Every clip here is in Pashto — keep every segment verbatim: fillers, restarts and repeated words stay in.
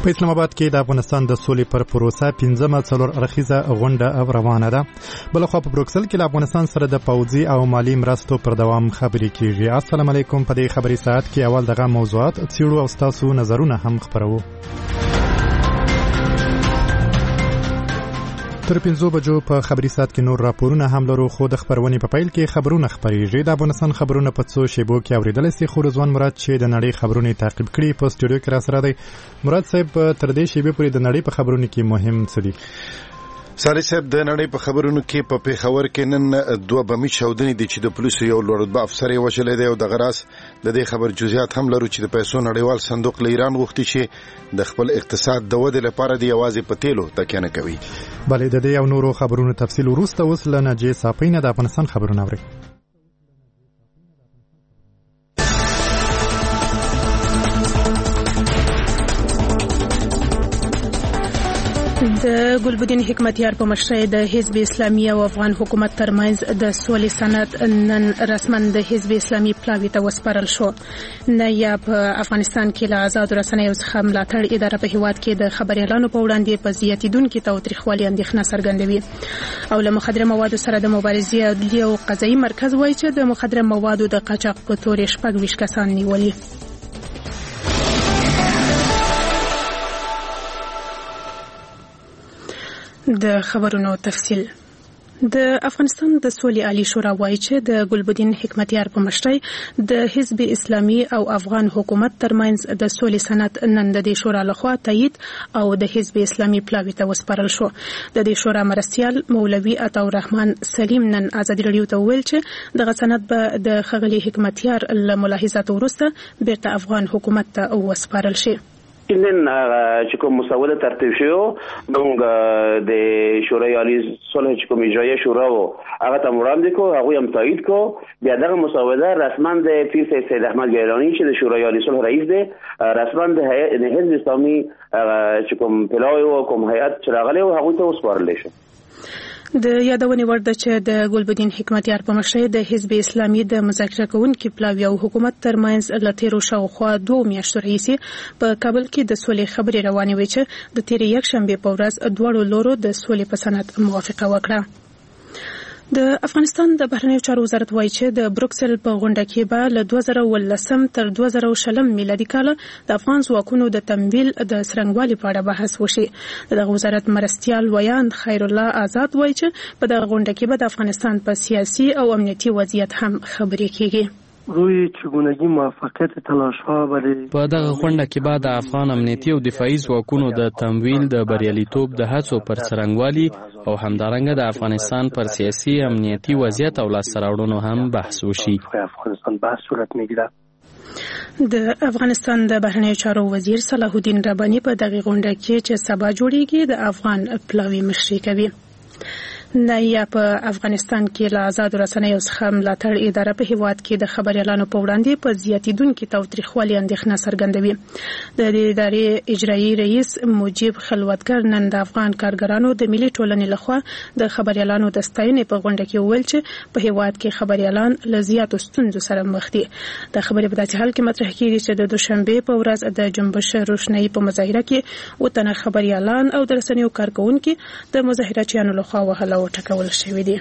په اسلام آباد کې د افغانستان د سولې پر پروسه پنځمه څلور اړخیزه غونډه روانه ده. بلخوا په بروکسل کې له افغانستان سره د پوځي او مالی مرستو پر دوام خبرې کیږي. السلام علیکم. په دې خبري ساعت کې اول دغه موضوعات څیړو او تاسو نظرونه هم خبرو. تر پنځو بجو په خبري ساعت کې نور راپورونه هم لرو، خو د خبرونې په پیل کې خبرونه خبريږي. د افغانستان خبرونه په څو شیبو کې اوریدل سي. خو رضوان مراد چې د نړۍ خبرونه تعقیب کړي په سټوډیو کې را سره دی. مراد صاحب تر دې شیبې پورې د نړۍ په خبرونو کې مهم څه دي؟ ساري صاحب، د نړۍ په خبرونو کې په پیښور کې نن دوه بمي چاودنې دي چې د پولیسو یو لوړ رتبه افسر یې وژلی دی او د غراس د دې خبر جزئیات هم لرو چې د پیسو نړیوال صندوق له ایران غوښتي چې د خپل اقتصاد د ودې لپاره دی یوازې په تیلو تکیه نه کوي. بلې د دې او نورو خبرونو تفصیل وروسته اوس له ناجیې صافۍ نه د افغانستان خبرونه اورئ. د ګلبدین حکمتیار په مشرۍ د حزب اسلامي او افغان حکومت ترمنځ د سولې سند نن رسما د حزب اسلامي پلاوي ته وسپارل شو. نه یا په افغانستان کې له آزاد رسنیو څخه ملاتړ اداره په هیواد کې د خبريالانو په وړاندې په زیاتیدونکو تاوتریخوالي اندېښنه څرګندوي او له مخدره موادو سره د مبارزې عدلي او قضایي مرکز وایي چې د مخدره موادو د قاچاق په تور شپږ ویشت کسان نیولي. د خبرونو تفصیل. د افغانستان د سولې عالی شورا وایي چې د ګلبدین حکمتیار په مشرۍ د حزب اسلامي او افغان حکومت ترمنځ د سولې سند نن د دې شورا لخوا تایید او د حزب اسلامي پلاوي ته وسپارل شو. د دې شورا مرستیال مولوي عطاالرحمن سلیم نن ازادي رادیو ته ویل چې دغه سند به د خغلی حکمتیار له ملاحظاتو وروسته بیرته افغان حکومت ته وسپارل شي. نن چې کوم مسوده ترتیب شو موږ د شورای عالی صلح چې کوم اجرایه شورا و هغه ته وړاندې کو، هغه هم تایید کو. بیا دغه مسوده رسما د پیر سید احمد ګیلانی چې د شورای عالی صلح رئیس دی رسما د حزب اسلامي چې کوم پلاوی او کوم هیئت چې راغلی او هغه ته وسپارل شو. د یادونې وړ ده چې د ګلبدین حکمتیار په مشرۍ د حزب اسلامي د مذاکره کوونکو پلاوی او حکومت ترمنځ له تیرو شاوخوا دوه میاشتو راهیسې په کابل کې د سولې خبرې روانې وې چې د تیرې یکشنبې په ورځ دواړو لورو د سولې په سند موافقه وکړه. د افغانستان د بهرنیو چارو وزارت وایي چې د بروکسل په غونډه کې به له دوه زره ولسم تر دوه زره شلم میلادي کال د افغان ځواکونو د تمویل د څرنګوالي په اړه بحث وشي. دغه وزارت مرستیال ویان خیر الله آزاد وایي چې په دغه غونډه کې به د افغانستان په سیاسي او امنیتي وضعیت هم خبرې کیږي. روی چگونگی موفقیت تلاش‌ها برای په دغه غونډه کې به د افغان امنیتي او دفاعي ځواکونو د تمویل د بریالیتوب د هڅو پر څرنګوالي او همدارنګه د افغانستان پر سیاسي امنیتي وضعیت او لاسته راوړنو هم بحث وشي. افغانستان بحث صورت میگیرد. د افغانستان د بهرنیو چارو وزیر صلاح الدین رباني په دغه غونډه کې چې سبا جوړیږي د افغان پلاوی مشري کوي. نه یا په افغانستان کې له آزاد رسنیو څخه ملاتړ اداره په هیواد کې د خبريالانو په وړاندې په زیاتیدونکو تاوتریخوالي اندېښنه څرګندوي. د دې ادارې اجرایي رئیس مجيب خلوتګر نن د افغان کارګرانو د ملي ټولنې لخوا د خبريالانو د ستاینې په غونډه کې ویل چې په هیواد کې خبريالان له زیاتو ستونزو سره مخ دي. د خبرې په داسې حال کې مطرح کیږي چې د دوشنبه په ورځ د جنبش روشنايي په مظاهره کې وطن خبريالان او د رسنیو کارکونکو د مظاهرچیانو لخوا وهله ټکول شوی دی.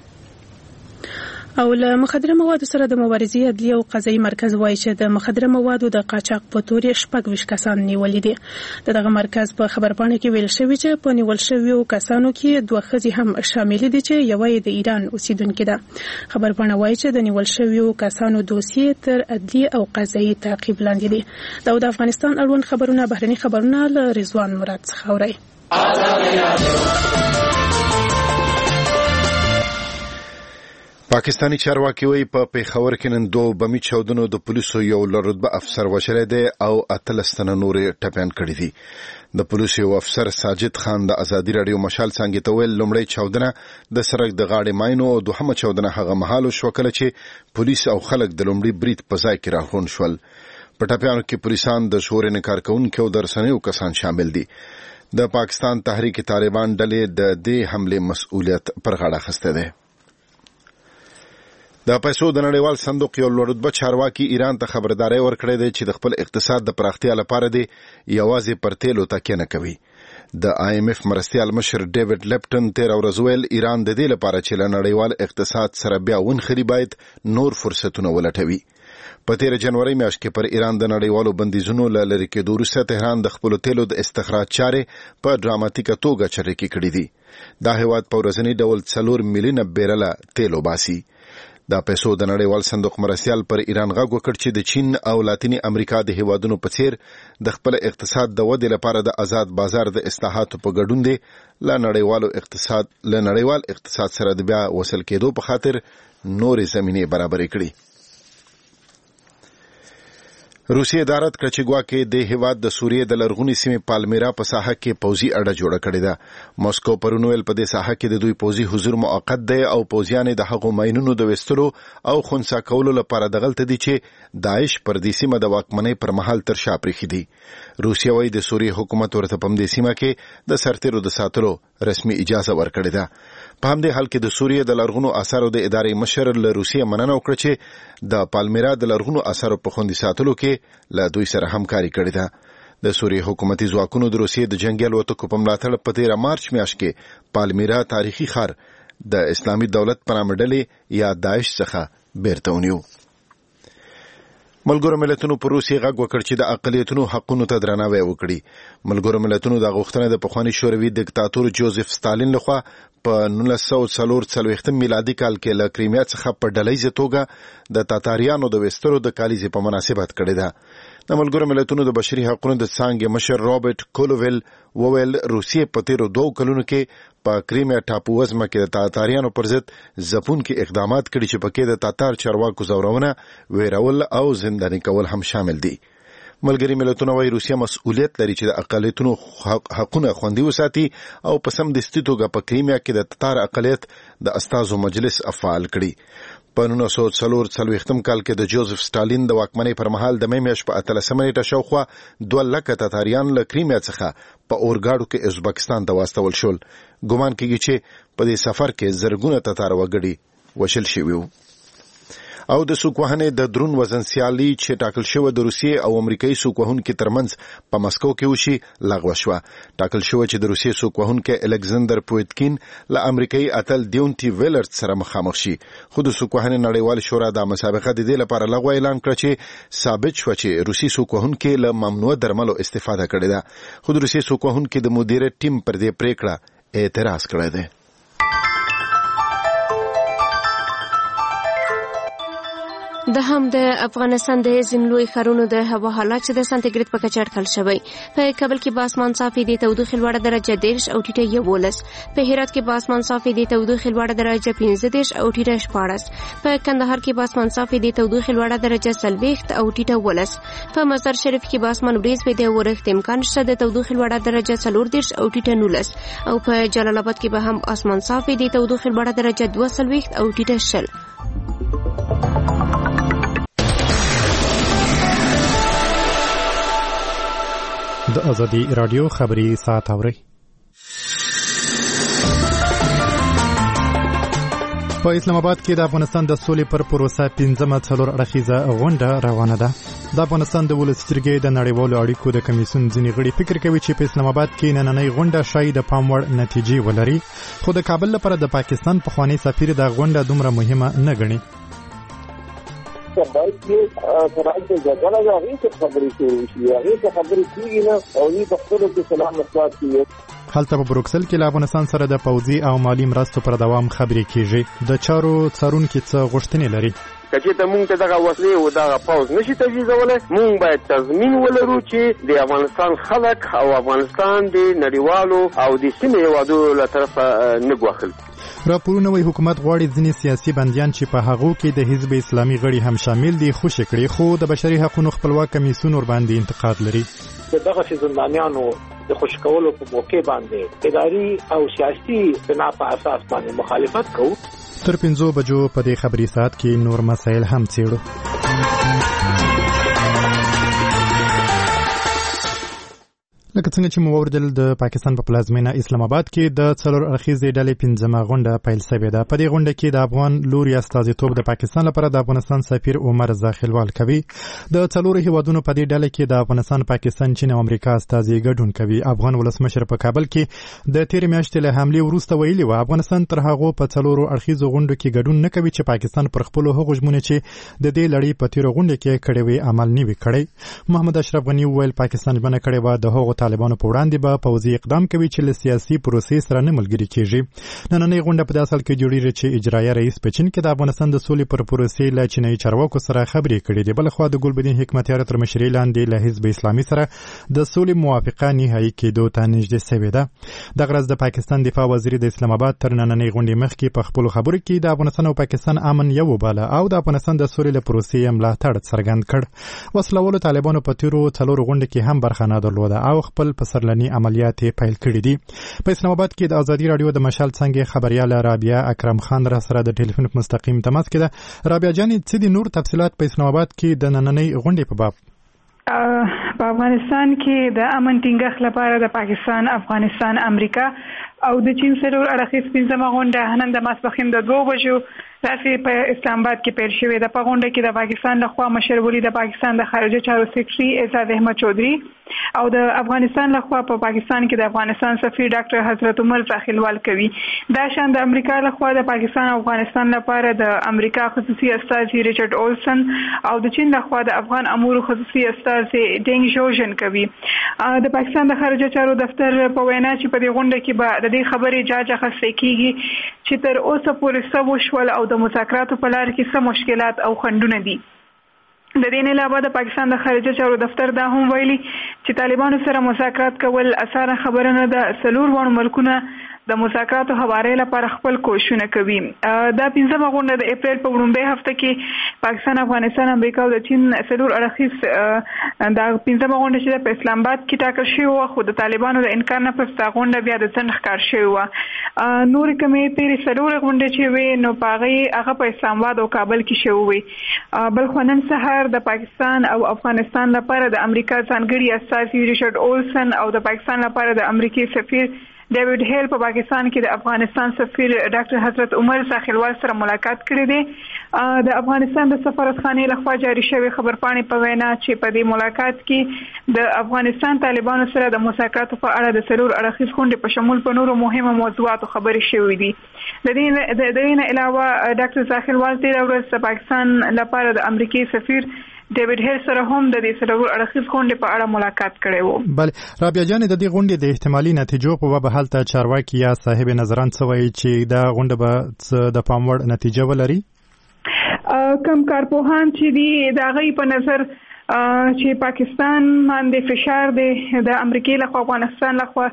او له مخدره موادو سره د مبارزې عدلي او قضایي مرکز وایي چې د مخدره موادو د قاچاق په تور شپږ ویشت کسان نیولي دي. دغه مرکز په خبرپاڼه کې ویل شوی چې په نیول شویو کسانو کې دوه ښځې هم شامل دي چې یوه یې د ایران اوسیدونکې ده. خبرپاڼه وایي چې د نیول شویو کسانو دوسیې تر عدلي او قضایي تعقیب لاندې دي. دا د افغانستان اړوند خبرونه بهرني خبرونه له رضوان مراد څخه اورئ. پاکستانی چارواکي وایي په پیښور کې نن دوه بمي چاودنو د پولیسو یو لوړ رتبه افسر وژلی دی او اتلس تنه نورې ټپیان کړي دي. د پولیسو یو افسر ساجد خان د ازادي رادیو مشال څنګه ته ویل لومړی چاودنه د سړک د غاړې ماینو او دوهمه چاودنه هغه مهال شو کله چې پولیس او خلک د لومړي برید په ځای کې راغون شول. په ټپیانو کې پولیسان د شورې نه کارکونکو او د رسنیو کسان شامل دي. د پاکستان تحریک طالبان ډلې د دې حمله مسؤلیت پر غاړه اخیسته ده. د پیسو د نړیوال صندوق یو لوړ رتبه چارواکي ایران ته خبرداري ورکړې ده چې د خپل اقتصاد د پراختیا لپاره دی یوازې پر تیلو تکیه نه کوي. د آی ایم ایف مرستیال مشر ډیوډ لیپټن تیر ورځ ویل ایران د دې لپاره چې له نړیوال اقتصاد سره بیا ونخري باید نور فرصتونه ولټوي. په تیر جنوري میاشت کې پر ایران د نړیوالو بندیزونو له لرې کېدو وروسته تهران د خپلو تیلو د استخراج چارې په ډراماتیکه توګه چټکې کړې دي. دا هیواد په ورځني ډول څلور میلیونه بیرله تیلو باسي. دا پیسو د نړیوال صندوق مرستیال پر ایران غږ وکړ چې د چین او لاتینی امریکا د هیوادونو په څیر د خپل اقتصاد د ودې لپاره د آزاد بازار د اصلاحاتو په ګډون دی له نړیوالو اقتصاد له نړیوال اقتصاد سره د بیا وصل کېدو په خاطر نورې زمینې برابرې کړي. روسیې ادارت کړ چې ګواکې د هیواد د سوریې د لرغونی سیمې پالمیرا په ساحه کې پوځي اډه جوړه کړې ده. موسکو پرون ویل په دې ساحه کې د دوی پوځي حضور موقت دی او پوځیان د هغو ماینونو د وستلو او خنثی کولو لپاره دغلته دي چې داعش پر دې سیمه د واکمنۍ پر مهال تر شا پرېښي دي. روسیه وايي د سوریې حکومت ورته په دې سیمه کې د سرتیرو د ساتلو رسمي اجازه ورکړې ده. په همدې حال کې د سوریې د لرغونو آثارو د ادارې مشر له روسیې مننه وکړه چې د پالمیرا د لرغونو آثارو په خوندي ساتلو کې له دوی سره همکاري کړې ده. د سوریې حکومتي ځواکونو د روسیې د جنگي الوتکو په ملاتړ په تیره مارچ میاشت کې پالمیرا تاریخي ښار د اسلامي دولت په نامه ډلې یا داعش څخه بیرته ونیو. ملګرو ملتونو پر روسیې غږ وکړ چې د اقلیتونو حقونو ته درناوی وکړي. ملګرو ملتونو دا غوښتنه د پخواني شوروي دیکتاتور جوزف ستالین لخوا په نولس سوه څلور څلوېښتم میلادي کال کې له کریمیا څخه په ډلهییزه توګه د تاتاریانو د وستلو د کالیزې په مناسبت کړې ده. د ملګرو ملتونو د بشري حقونو د څانګې مشر رابرټ کولوویل وویل روسیې په تیرو دوو کلونو کې په کریمیا ټاپو وزمه کې د تاتاریانو پر ضد ځپونکي اقدامات کړي چې پکې د تاتار چارواکو ځورونه، ویرول او زنداني کول هم شامل دي. ملګري ملتونه وايي روسیه مسؤلیت لري چې د اقلیتونو حقونه خوندي وساتي او په سمدستي توګه په کریمیا کې د تاتار اقلیت د استازو مجلس افعال کړي. په نولس سوه څلور څلوېښتم کال کې د جوزف ستالین د واکمنۍ پر مهال د مې میاشتې په اتلسمه نیټه شاوخوا دوه لکه تاتاریان له کریمیا څخه په اورګاډو کې ازبکستان ته واستول شول. ګمان کېږي چې په دې سفر کې زرګونه تاتار وګړي وشل شوي وو. او د سوکوهنې د درون وزن سیالي چې ټاکل شوه د روسیې او امریکایي سوکوهونکو ترمنځ په مسکو کې وشي لغوه شوه. ټاکل شوه چې د روسیې سوکوهونکی الکساندر پویتکین له امریکایي اتل دیونټي ویلرت سره مخامخ شي. خو د سوکوهنې نړیوال شورا د مسابقه د دې لپاره لغوه اعلان کړ چې ثابت شوه چې روسي سوکوهونکي له ممنوع درملو استفاده کړې ده. خو د روسیې سوکوهونکي د مدیریت ټیم پر دې پریکړه اعتراض کړی دی. د هم د افغانستان د ځینو لوی ښارونو د هوا حالات چې د سانتیګریډ په کچه اټکل شوی. په کابل کې به اسمان صافي د تودوخې لوړه درجه دېرش او ټیټه یولس. په هرات کې به اسمان صافي د تودوخې لوړه درجه پنځه دېرش او ټیټه شپاړس. په کندهار کې به اسمان صافي د تودوخې لوړه درجه څلوېښت او ټیټه ولس. په مزار شریف کې به اسمان وریځ وي د اورښت امکان شته د تودوخې لوړه درجه څلور دېرش او ټیټه نولس. او په جلال آباد کې به هم اسمان صافي د تودوخې لوړه درجه دوه څلوېښت او ټیټه شل. د ازادي رادیو خبري ساعت اوري. په اسلام آباد کې د افغانستان د سولې پر پروسه پنځمه څلور اړخیزه غونډه روانه ده. د افغانستان د ولس جرګې د نړیوالو اړیکو د کمیسیون ځینې غړي فکر کوي چې په اسلام آباد کې نننۍ غونډه شاید د پام وړ نتیجې ولري، خو د کابل لپاره د پاکستان پخوانی سفیر د غونډه دومره مهمه نه ګڼي. باید چې فرانس د ځګړه د هغې څخه خبرې شروع شي، هغې څخه خبرې کېږي نه او دوی په خپلو کې سلام مسوات کوي. هلته په بروکسل کې له افغانستان سره د پوځي او مالي مرستو پر دوام خبرې کېږي. د چارو څارونکي څه غوښتنې لري؟ که چېرته موږ ته دغه وسلې او دغه پوځ نشي تجهیزولی، موږ باید تضمین ولرو چې د افغانستان خلک او افغانستان د نړیوالو او د سیمې هېوادونو له طرفه نه ګواښل. راپورونه وايي حکومت غواړي ځینې سیاسي بندیان چې په هغو کې د حزب اسلامي غړي هم شامل دي خوشي کړي، خو د بشري حقوقو خپلواک کمیسیون ورباندې انتقاد لري. دغه زندانیانو د خوشي کولو په موقع باندې اداري او سیاسي بنا په اساس باندې مخالفت کوو. تر پنځو بجو په دې خبري ساعت کې نور مسایل هم څېړو. لکه څنګه چې مو اوریدل د پاکستان په پلازمینه اسلام آباد کې د څلور اړخیزې ډلې پنځمه غونډه پیل شوې ده. په دې غونډه کې د افغان لوري استازیتوب د پاکستان لپاره د افغانستان سفیر عمر زاخیلوال کوي. د څلورو هیوادونو په دې ډله کې د افغانستان، پاکستان، چین او امریکا استازي ګډون کوي. افغان ولسمشر په کابل کې د تیر میاشتې له حملې وروسته ویلي و افغانستان تر هغه په څلورو اړخیزو غونډو کې ګډون نه کوي چې پاکستان پر خپل هغو ژمنو چې د دې لړۍ په تیر غونډه کې کړې وي عمل نه وی کړی. محمد اشرف غنی وویل پاکستان ژمنه کړې و د هغو طالبانو په وړاندې به پوځي اقدام کوي چې له سیاسي پروسې سره نه ملګري کیږي. نننۍ غونډه په دې اصل کې جوړیږي چې اجرایه رئیس په چین کې د افغانستان د سولې پر پروسې له چینایي چارواکو سره خبرې کړې دي. بل خو د ګلبدین حکمتیار تر مشرۍ لاندې له حزب اسلامي سره د سولې موافقه نهایی کېدو ته نږدې شوې ده. دغه ورځ د پاکستان دفاع وزیر د اسلام آباد تر نننۍ غونډې مخکې په خپل خبرو کې د افغانستان او پاکستان امن یو وباله او د افغانستان د سولې له پروسې ملاتړ څرګند کړ. وسلوالو طالبانو په تیرو څلورو غونډو کې هم برخه نه درلوده او خپل پسرلني عملیات پیل کړي دي. په اسلام آباد کې د ازادي رادیو د مشال څنګه خبريال رابعه اکرم خان را سره د ټلیفون په مستقیم تماس کې ده. رابعه جان، څه دي نور تفصيلات په اسلام آباد کې د نننۍ غونډې په باب؟ په افغانستان کې د امن ټینګښت لپاره د پاکستان، افغانستان، امریکا او د چین سره اړخیز پنځمه غونډه نن د ماسپښین د دوه بجو راسي په اسلام آباد کې پیل شوې ده. په غونډه کې د پاکستان لخوا مشر ولی د پاکستان د خارجه چارو سیکرټري اعزاز احمد چودھری او د افغانستان لخوا په پاکستان کې د افغانستان سفیر ډاکټر حضرت عمر زاخیلوال کوي. دا شان د امریکا لخوا د پاکستان او افغانستان لپاره د امریکا خصوصي استازي ریچارډ اولسن او د چین لخوا د افغان امور خصوصي استازي ډینګ جوژن کوي. د پاکستان د خارجه چارو دفتر په وینا چې په دې غونډه کې به د دې خبرې جاج اخیستل کیږي چې تر اوسه پورې څه وشول او د مذاکراتو په لار کې څه مشکلات او خنډونه دي. د دې نه علاوه د پاکستان د خارجه چارو دفتر دا هم ویلي چې طالبانو سره مذاکرات کول اسانه خبره نه ده. څلور وړ ملکونه د مذاکراتو هوارې لپاره خپل کوششونه کوي. دا پنځمه غونډه د اپریل په وړاندې هفته کې پاکستان، افغانستان، امریکا او د چین څلور اړخیز دا پنځمه غونډه چې په اسلام آباد کې ټاکل شوې و خو د طالبانو د انکار نه پس دا غونډه بیا د څنډ ښکار شوې وه. نورې کومې تېرې څلور غونډې چې وې نو په هغې هغه په اسلام آباد او کابل کې شوې وې. بل خو نن سهار د پاکستان او افغانستان لپاره د امریکا ځانګړي استازي ریچارډ اولسن او د پاکستان لپاره د امریکای سفیر ډیوډ هیل په پاکستان کې د افغانستان سفیر ډاکټر حضرت عمر زاخیلوال سره ملاقات کړی دی. د افغانستان د سفارتخانې لخوا جاری شوی خبرپاڼې په وینا چې په دې ملاقات کې د افغانستان طالبانو سره د مذاکراتو په اړه د څلور اړخیز غونډې په شمول په نورو مهمو موضوعاتو خبرې شوې دي. د دې د دې نه علاوه ډاکټر زاخیلوال تېره ورځ د پاکستان لپاره د امریکای سفیر ډیوډ هیل سره هم د دې څلور اړخیز غونډې په اړه ملاقات کړی و. بله رابعه جان، د دې غونډې د احتمالي نتیجو په باب هلته چارواکي یا صاحب نظران څه وایي چې دا غونډه به د پام وړ نتیجه ولري؟ کم کارپوهان چې دي د هغوی په نظر چې پاکستان باندې فشار دی د امریکای لخوا افغانستان لخوا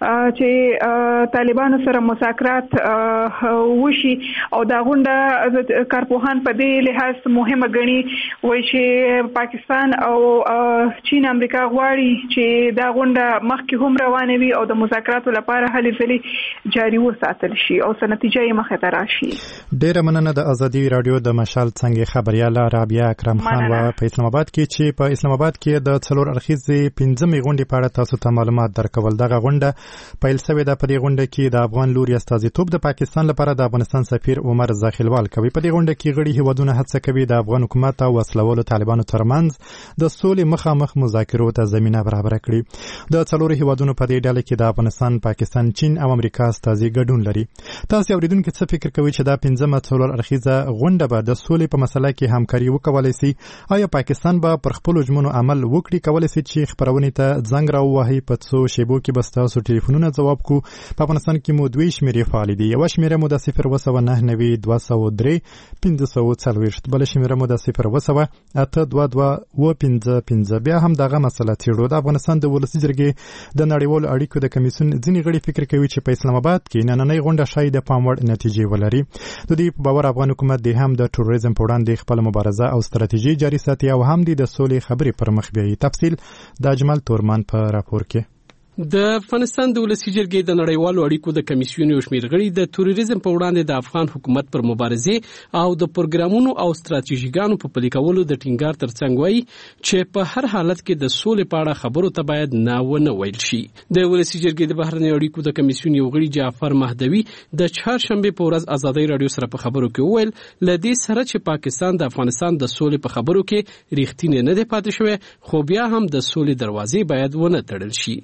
چې طالبانو سره مذاکرات وشي او دا غونډه کارپوهان په دې لحاظ مهمه ګڼي وایي چې پاکستان او چین امریکا غواړي چې دا غونډه مخکې هم روانه وي او د مذاکراتو لپاره هلې ځلې جاري وساتل شي او څه نتیجه یې مخې ته راشي. ډېره مننه د ازادي رادیو د مشال څنګه خبرياله رابعه اکرم خان و په اسلام آباد کې چې په اسلام آباد کې د څلور اړخیزې پنځمې غونډې په اړه تاسو ته معلومات درکول. دغه غونډه پیل شوې ده. په دې غونډه کې د افغان لوري استازیتوب د پاکستان لپاره د افغانستان سفیر عمر زاخیلوال کوي. په دې غونډه کې غړي هیوادونه هڅه کوي د افغان حکومت او وسلوالو طالبانو ترمنځ د سولې مخامخ مذاکرو ته زمينه برابر کړي. د څلورو هیوادونو په دې ډله کې د افغانستان، پاکستان، چین او امریکا استازي ګډون لري. تاسو اوریدونکو څه فکر کوئ چې دا پنځمه څلور اړخیزه غونډه به د سولې په مسله کې همکاري وکولای شي؟ آیا پاکستان به پر خپل ژمنو عمل وکړي؟ کولای شي چې خبرونه ته زنګ راووهي؟ په څو شیبو کې به تاسو ټلیفونونه ځواب کو. په افغانستان کې مو دوی شمیرې فعال دي. یو شمیره مو د صفر و سوه نهه نوي دوه سوه درې پنځه سوه څلوېښت، بل شمیره مو د صفر و سوه اته دوه دوه اوه پنځه پنځه. بیا هم دغه مسله څېړو. د افغانستان د ولسي جرګې د نړیوالو اړیکو د کمیسیون ځینې غړي فکر کوي چې په اسلام آباد کې نننۍ غونډه شاید د پام وړ نتیجې ولري. د دې په باور افغان حکومت د هم د تروریزم په وړاندې خپل مبارزه او ستراتیژي جاري ساتي او هم د سولې خبرې پر مخ بیایي. تفصیل د اجمل تورمان په راپور کې. د افغانستان د ولسي جرګې د نړیوالو اړیکو د کمیسیون یو شمېر غړي د توریزم په وړاندې د افغان حکومت پر مبارزې او د پروګرامونو او ستراتیژیګانو په پلي کولو د ټینګار ترڅنګ وایي چې په هر حالت کې د سولې په اړه خبرو ته باید نه ونه ویل شي. د ولسي جرګې د بهرنیو اړیکو د کمیسیون یو غړي جعفر مهدوي د چهارشنبه په ورځ ازادي رادیو سره په خبرو کې وویل ل دې سره چې پاکستان د افغانستان د سولې په خبرو کې ریښتینی نه دی پاتې شوی خو بیا هم د سولې دروازې باید ونه تړل شي.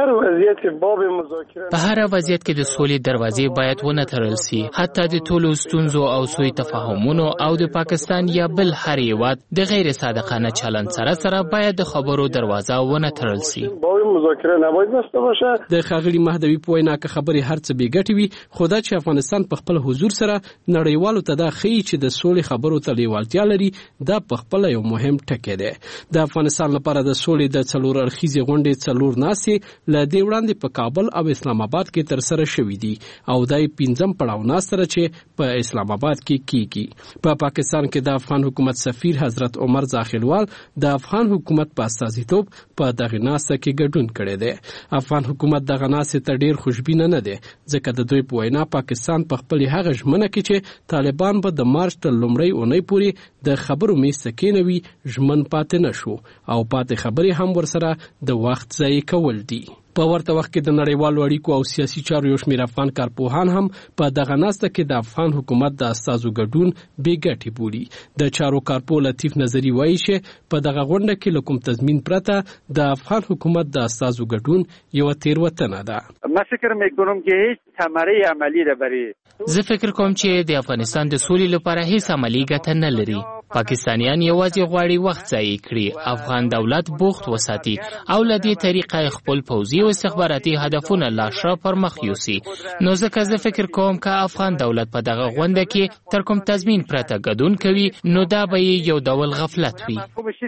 په هر وضعیت کې د سولې دروازې باید ونه تړل شي، حتی د ټولو ستونزو او سوء تفاهمونو او د پاکستان یا بل هر هیواد د غیر صادقانه چلند سره سره باید د خبرو دروازه ونه تړل شي. د ښاغلي مهدوي په وینا که خبرې هر څه بې ګټې وي خو دا چې افغانستان په خپل حضور سره نړیوالو ته دا ښیي چې د سولې خبرو ته لیوالتیا لري، دا په خپله یو مهم ټکی دی. د افغانستان لپاره د سولې د څلور اړخیزې غونډې څلور ناستې له دې وړاندې په کابل او اسلام آباد کې تر سره شوې دي او دا یې پنځم پړاو ناسته ده چې په اسلام آباد کې کیږي. په پاکستان کې د افغان حکومت سفیر حضرت عمر زاخیلوال د افغان حکومت په استازیتوب په دغه ناسته کې ګډون کړی دی. افغان حکومت دغه ناستې ته ډیر خوشبینه نه دی ځکه د دوی په وینا پاکستان په خپل هغه ژمنه کې چې طالبان به د مارچ تر لومړۍ اونۍ پورې د خبرو میز ته کېنوي ژمن پاتې نشو او پاتې خبرې هم ورسره د وخت ضایع کول دي. په ورته وخت کې د نړیوالو اړیکو او سیاسي چارو یو شمېر افغان کارپوهان هم په دغه ناسته کې د افغان حکومت د استازو ګډون بې ګټې بولي. د چارو کارپوه لطیف نظري وایي چې په دغه غونډه کې له کوم تضمین پرته د افغان حکومت د استازو ګډون یوه تېروتنه ده. من فکر میکنم که هیچ ثمره عملی را برای زه فکر کوم چې د افغانستان د سولې لپاره هیڅ عملی ګټه نه لري. پاکستانیان یوازې غواړي وخت ضایع کړي، افغان دولت بوخت وساتي او له دې طریقه خپل پوځي او استخباراتي هدفونه لا ښه پر مخ یوسي. نو ځکه زه فکر کوم که افغان دولت په دغه غونډه کې تر کوم تضمین پرته ګډون کوي نو دا به یو ډول غفلت وي.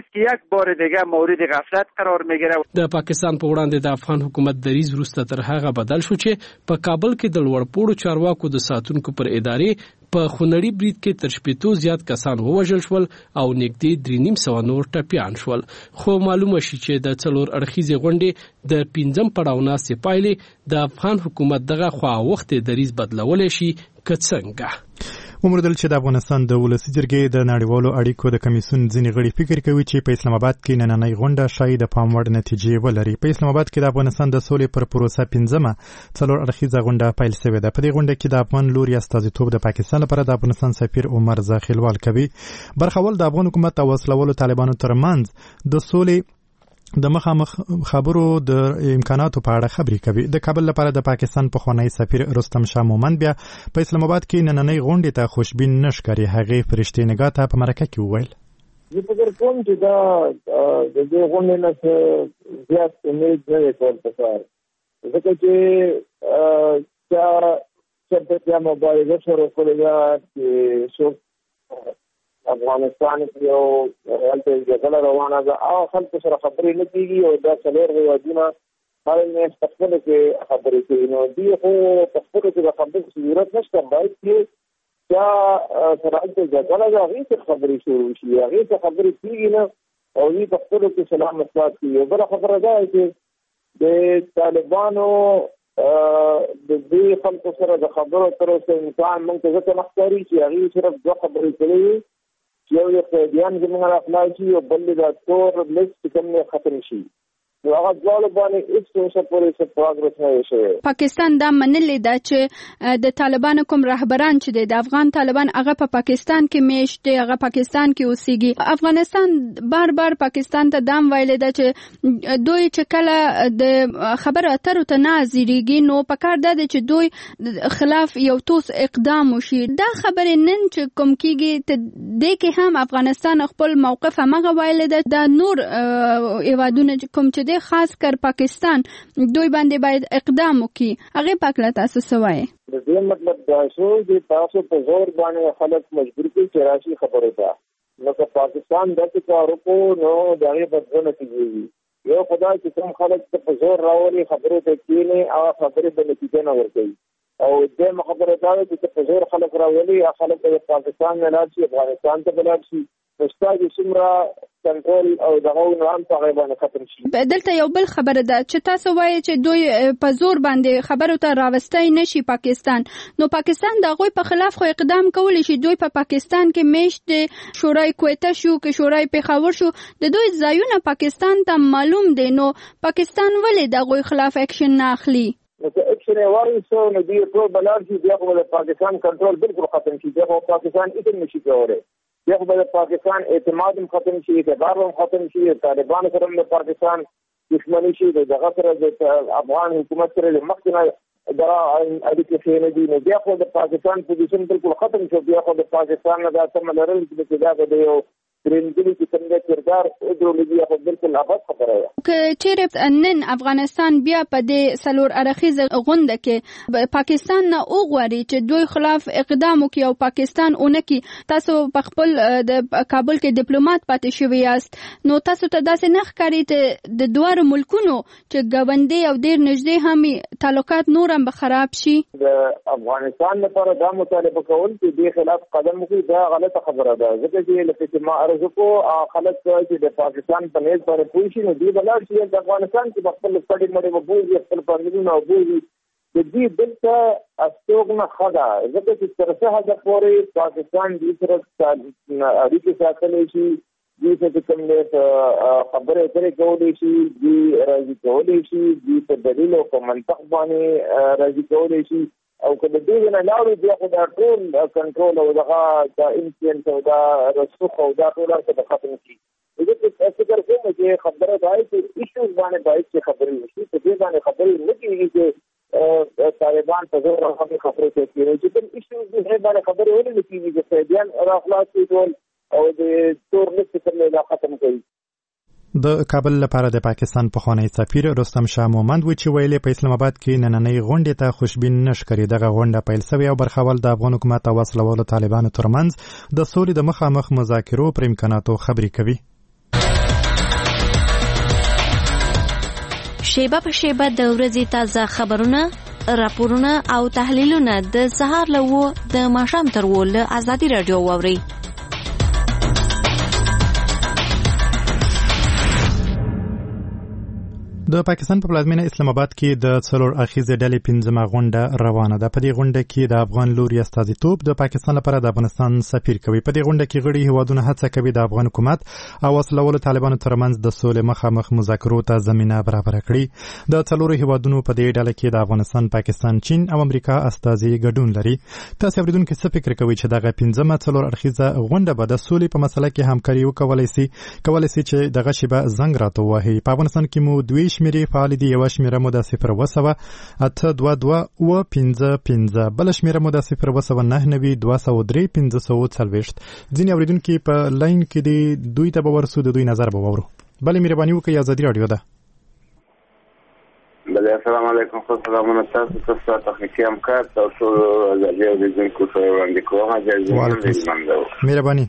د پاکستان په وړاندې د افغان حکومت دریځ وروسته تر هغه بدل شو چې په کابل کې د لوړپوړو چارواکو د ساتونکو پر ادارې په خونړي برید کې تر شپېتو زیات کسان ووژل شول او نږدې درې نیم سوه نور ټپیان شول. خو معلومه شي چې د څلور اړخیزې غونډې د پنځم پړاو ناستې پایلې د افغان حکومت دغه خواوختې دریځ بدلولی شي که څنګه. وموندل چې د افغانستان د ولسي جرګې د نړیوالو اړیکو د کمیسیون ځینې غړي فکر کوي چې په اسلام آباد کې نننۍ غونډه شاید د پام وړ نتیجې ولري. په اسلام آباد کې د افغانستان د سولې پر پروسه پنځمه څلور اړخیزه غونډه پیل شوې ده. په دې غونډه کې د افغان لوري استازیتوب د پاکستان لپاره د افغانستان سفیر عمر زاخیلوال کوي. برخول د افغان حکومت او وسلوالو طالبانو ترمنځ د سولې د مخامخ خبرو د امکاناتو په اړه خبرې کوي. د کابل لپاره د پاکستان پخوانی سفیر رستم شاه مومند بیا په اسلام آباد کې نننۍ غونډې ته خوشبین نه ښکاري. هغې فرشتې نګاه ته په مرکه کې وویل زه فکر کوم چې دا د دې غونډې نه څه زیات امید نه دی کول پکار ځکه چې چا چېرته بیا مبارزه شروع کړې ده چې څوک افغانستان کې یو هلته جګړه روانه ده او خلکو سره خبرې نه کېږي او دا څلور هېوادونه هر میاشت په خپلو کې خبرې کوي. نو دوی خو په خپلو کې د خبرې ضرورت نشته، باید چې چا سره هلته جګړه ده هغې سره خبرې شروع شي، هغې سره خبرې کېږي نه او دوی په خپلو کې سلام مسلات کوي. یو بله خبره دا چې د طالبانو د دې خلکو سره د خبرو تر اوسه امکان موږ ته ځکه نه ښکاري چې هغې صرف دوه خبرې کړې وي، یو یې قیدیان زموږ نه اخلاص شي او بل د تور لیست چې کوم نه ختم شي. هغه ډول باندې هیڅ څه پورې څه پروګرس نه شوی. پاکستان دا منلې ده چې د طالبانو کوم رهبران چې د افغان طالبان هغه په پاکستان کې میشت دي، هغه پاکستان کې اوسېږي. افغانستان بار بار پاکستان ته دام ویلې ده چې دوی چې کله د خبرو اترو ته نه حاضرېږي نو پکار ده چې دوی خلاف یو توس اقدام وشي. دا خبرې نن چې کوم کېږي ته دې کې هم افغانستان خپل موقف همغه ویلې ده. دا نور هېوادونه کوم چې خاص کر پاکستان دوی باندې باید اقدام وکړي. هغه پاکله تاسو څه وایي؟ د دې مطلب دا شو چې تاسو په زور باندې خلک مجبور کړي چې راشي خبرو ته. نو که پاکستان داسې کار وکړو نو د هغې بدله نتیجې وي. یو خدای چې کوم خلک په زور راولي خبرو ته کښېني هغه خبرې به نتیجه نه ورکوي. او دویمه خبره دا ده چې په زور خلک راولي هغه خلک به د پاکستان نه لاړ شي افغانستان ته به لاړ شي. نو ستا چې څومره کنټرول او دغه نو هم په غیبانه ختم شي. دلته یو بل خبره ده چې تاسو وایي چې دوی په زور باندې خبرو ته راوستای نشي پاکستان، نو پاکستان د هغوی په خلاف خو اقدام کولی شي. دوی په پاکستان کې میشت شورای کویته شو که شورای پیښور شو، د دوی ځایونه پاکستان ته معلوم دي، نو پاکستان ولې د هغوی خلاف اکشن نه اخلي؟ نو که اکشن یې واخیستو نو دوی ټول به لاړ شي، بیا خو به د پاکستان کنټرول بالکل ختم شي، بیا خو پاکستان هېڅ نشي کولی، بیا خو به د پاکستان اعتماد هم ختم شي، اعتبار هم ختم شي، د طالبانو سره هم د پاکستان دښمني شي، د دغه سره د افغان حکومت سره د مخکې نه دغه اړیکې ښې نه دي، نو بیا خو د پاکستان پوزیشن بالکل ختم شو، بیا خو د پاکستان نه دا تمه لرل چې دا به د یو درېنګلي چې څنګه کردار ایډیولوژي خو بالکل ابد خبره ده. که چیرې نن افغانستان بیا په دې څلور اړخیزه غونډه کې پاکستان نه وغواړي چې دوی خلاف اقدام وکړي او پاکستان ونه کړي، تاسو په خپل د کابل کې ډیپلوماټ پاتې شوي یاست، نو تاسو ته داسې نه ښکاري چې د دواړو ملکونو چې ګاونډي او ډېر نږدې هم تعلقات نور هم به خراب شي؟ د افغانستان لپاره دا مطالبه کول چې دې خلاف قدم وکړي دا غلطه خبره ده، ځکه چې لکه ما زکو خلک چې د پاکستان په نیت باندې پوه شي نو دوی به لاړ شي د افغانستان کې په خپل سټډي مړې به بوځي، خپل فامیلونه او بوځي، د دوی دلته استوګنه ښه ده، ځکه چې تر څه حده پورې پاکستان دوی سره اړیکې ساتلی شي، دوی ته چې کوم خبرې اترې کولی شي، دوی راضي کولی شي، دوی په دلیل او په منطق باندې راضي کولی شي، او که د دوی نه لاړو بیا خو دا ټول کنټرول او دغه دا انفلوئنس او دا رسوخ او دا ټول هرڅه ختم شي. زه فکر کوم چې خبره دا وي چې ایشوز باندې باید چې خبرې وشي، په دې باندې خبرې نه کېږي چې طالبان په زور باندې خبرې کوي، چې کوم ایشوز دې باندې خبرې ولې نه کېږي چې قیدیان راخلاص شي ټول او د تور لیست څخه دا ختم کوي. د کابل لپاره د پاکستان پخوانی سفیر رستم شاه مومند و چې ویلي په اسلام آباد کې نننۍ غونډې ته خوشبین نشکري. دغه غونډه پیل شوې او برخوال د افغان حکومت او وسلوالو طالبانو ترمنځ د سولې د مخامخ مذاکرو پر امکاناتو خبرې کوي. شیبه په شیبه د ورځې تازه خبرونه، راپورونه او تحلیلونه د سهار له وو د ماښام تر وو له ازادي رادیو واورئ. د پاکستان په پلازمینه اسلام آباد کې د څلور اخیزه ډلې پنځمه غونډه روانه ده. په دې غونډه کې د افغان لوري استازیتوب د پاکستان لپاره د افغانستان سفیر کوي. په دې غونډه کې غړي هیوادونه هڅه کوي د افغان حکومت او وسلوالو طالبانو ترمنځ د سولې مخامخ مذاکرو ته زمينه برابر کړي. د څلورو هیوادونو په دې ډله کې د افغانستان، پاکستان، چین او امریکا استازي ګډون لري. تاسو اوریدونکو څه فکر کوئ چې دغه پنځمه څلور اخیزه غونډه به د سولې په مسله کې همکاري وکولای شي کولای شي چې دغه شی به زنګ راته وهي؟ په افغانستان کې مو دوی شمیرې فعال دي. یو شمیره مو د صفر وسوه اته دوه دوه و پنځه پنځه، بل شمیره مو د صفر وسوه نه نوي دوه سوه درې پنځه سوه څلوېښت. ځینې اوریدونکي په لاین کې دي، دوی ته به ورسو، د دوی نظر به واورو. بلې مهرباني وکړئ، ازادي راډیو ده. بله السلام علیکم. خو سلامونه تاسو ته تخنیکي همکار تاسو ازادي اوریدونکو ته وړاندې کوم. مهرباني.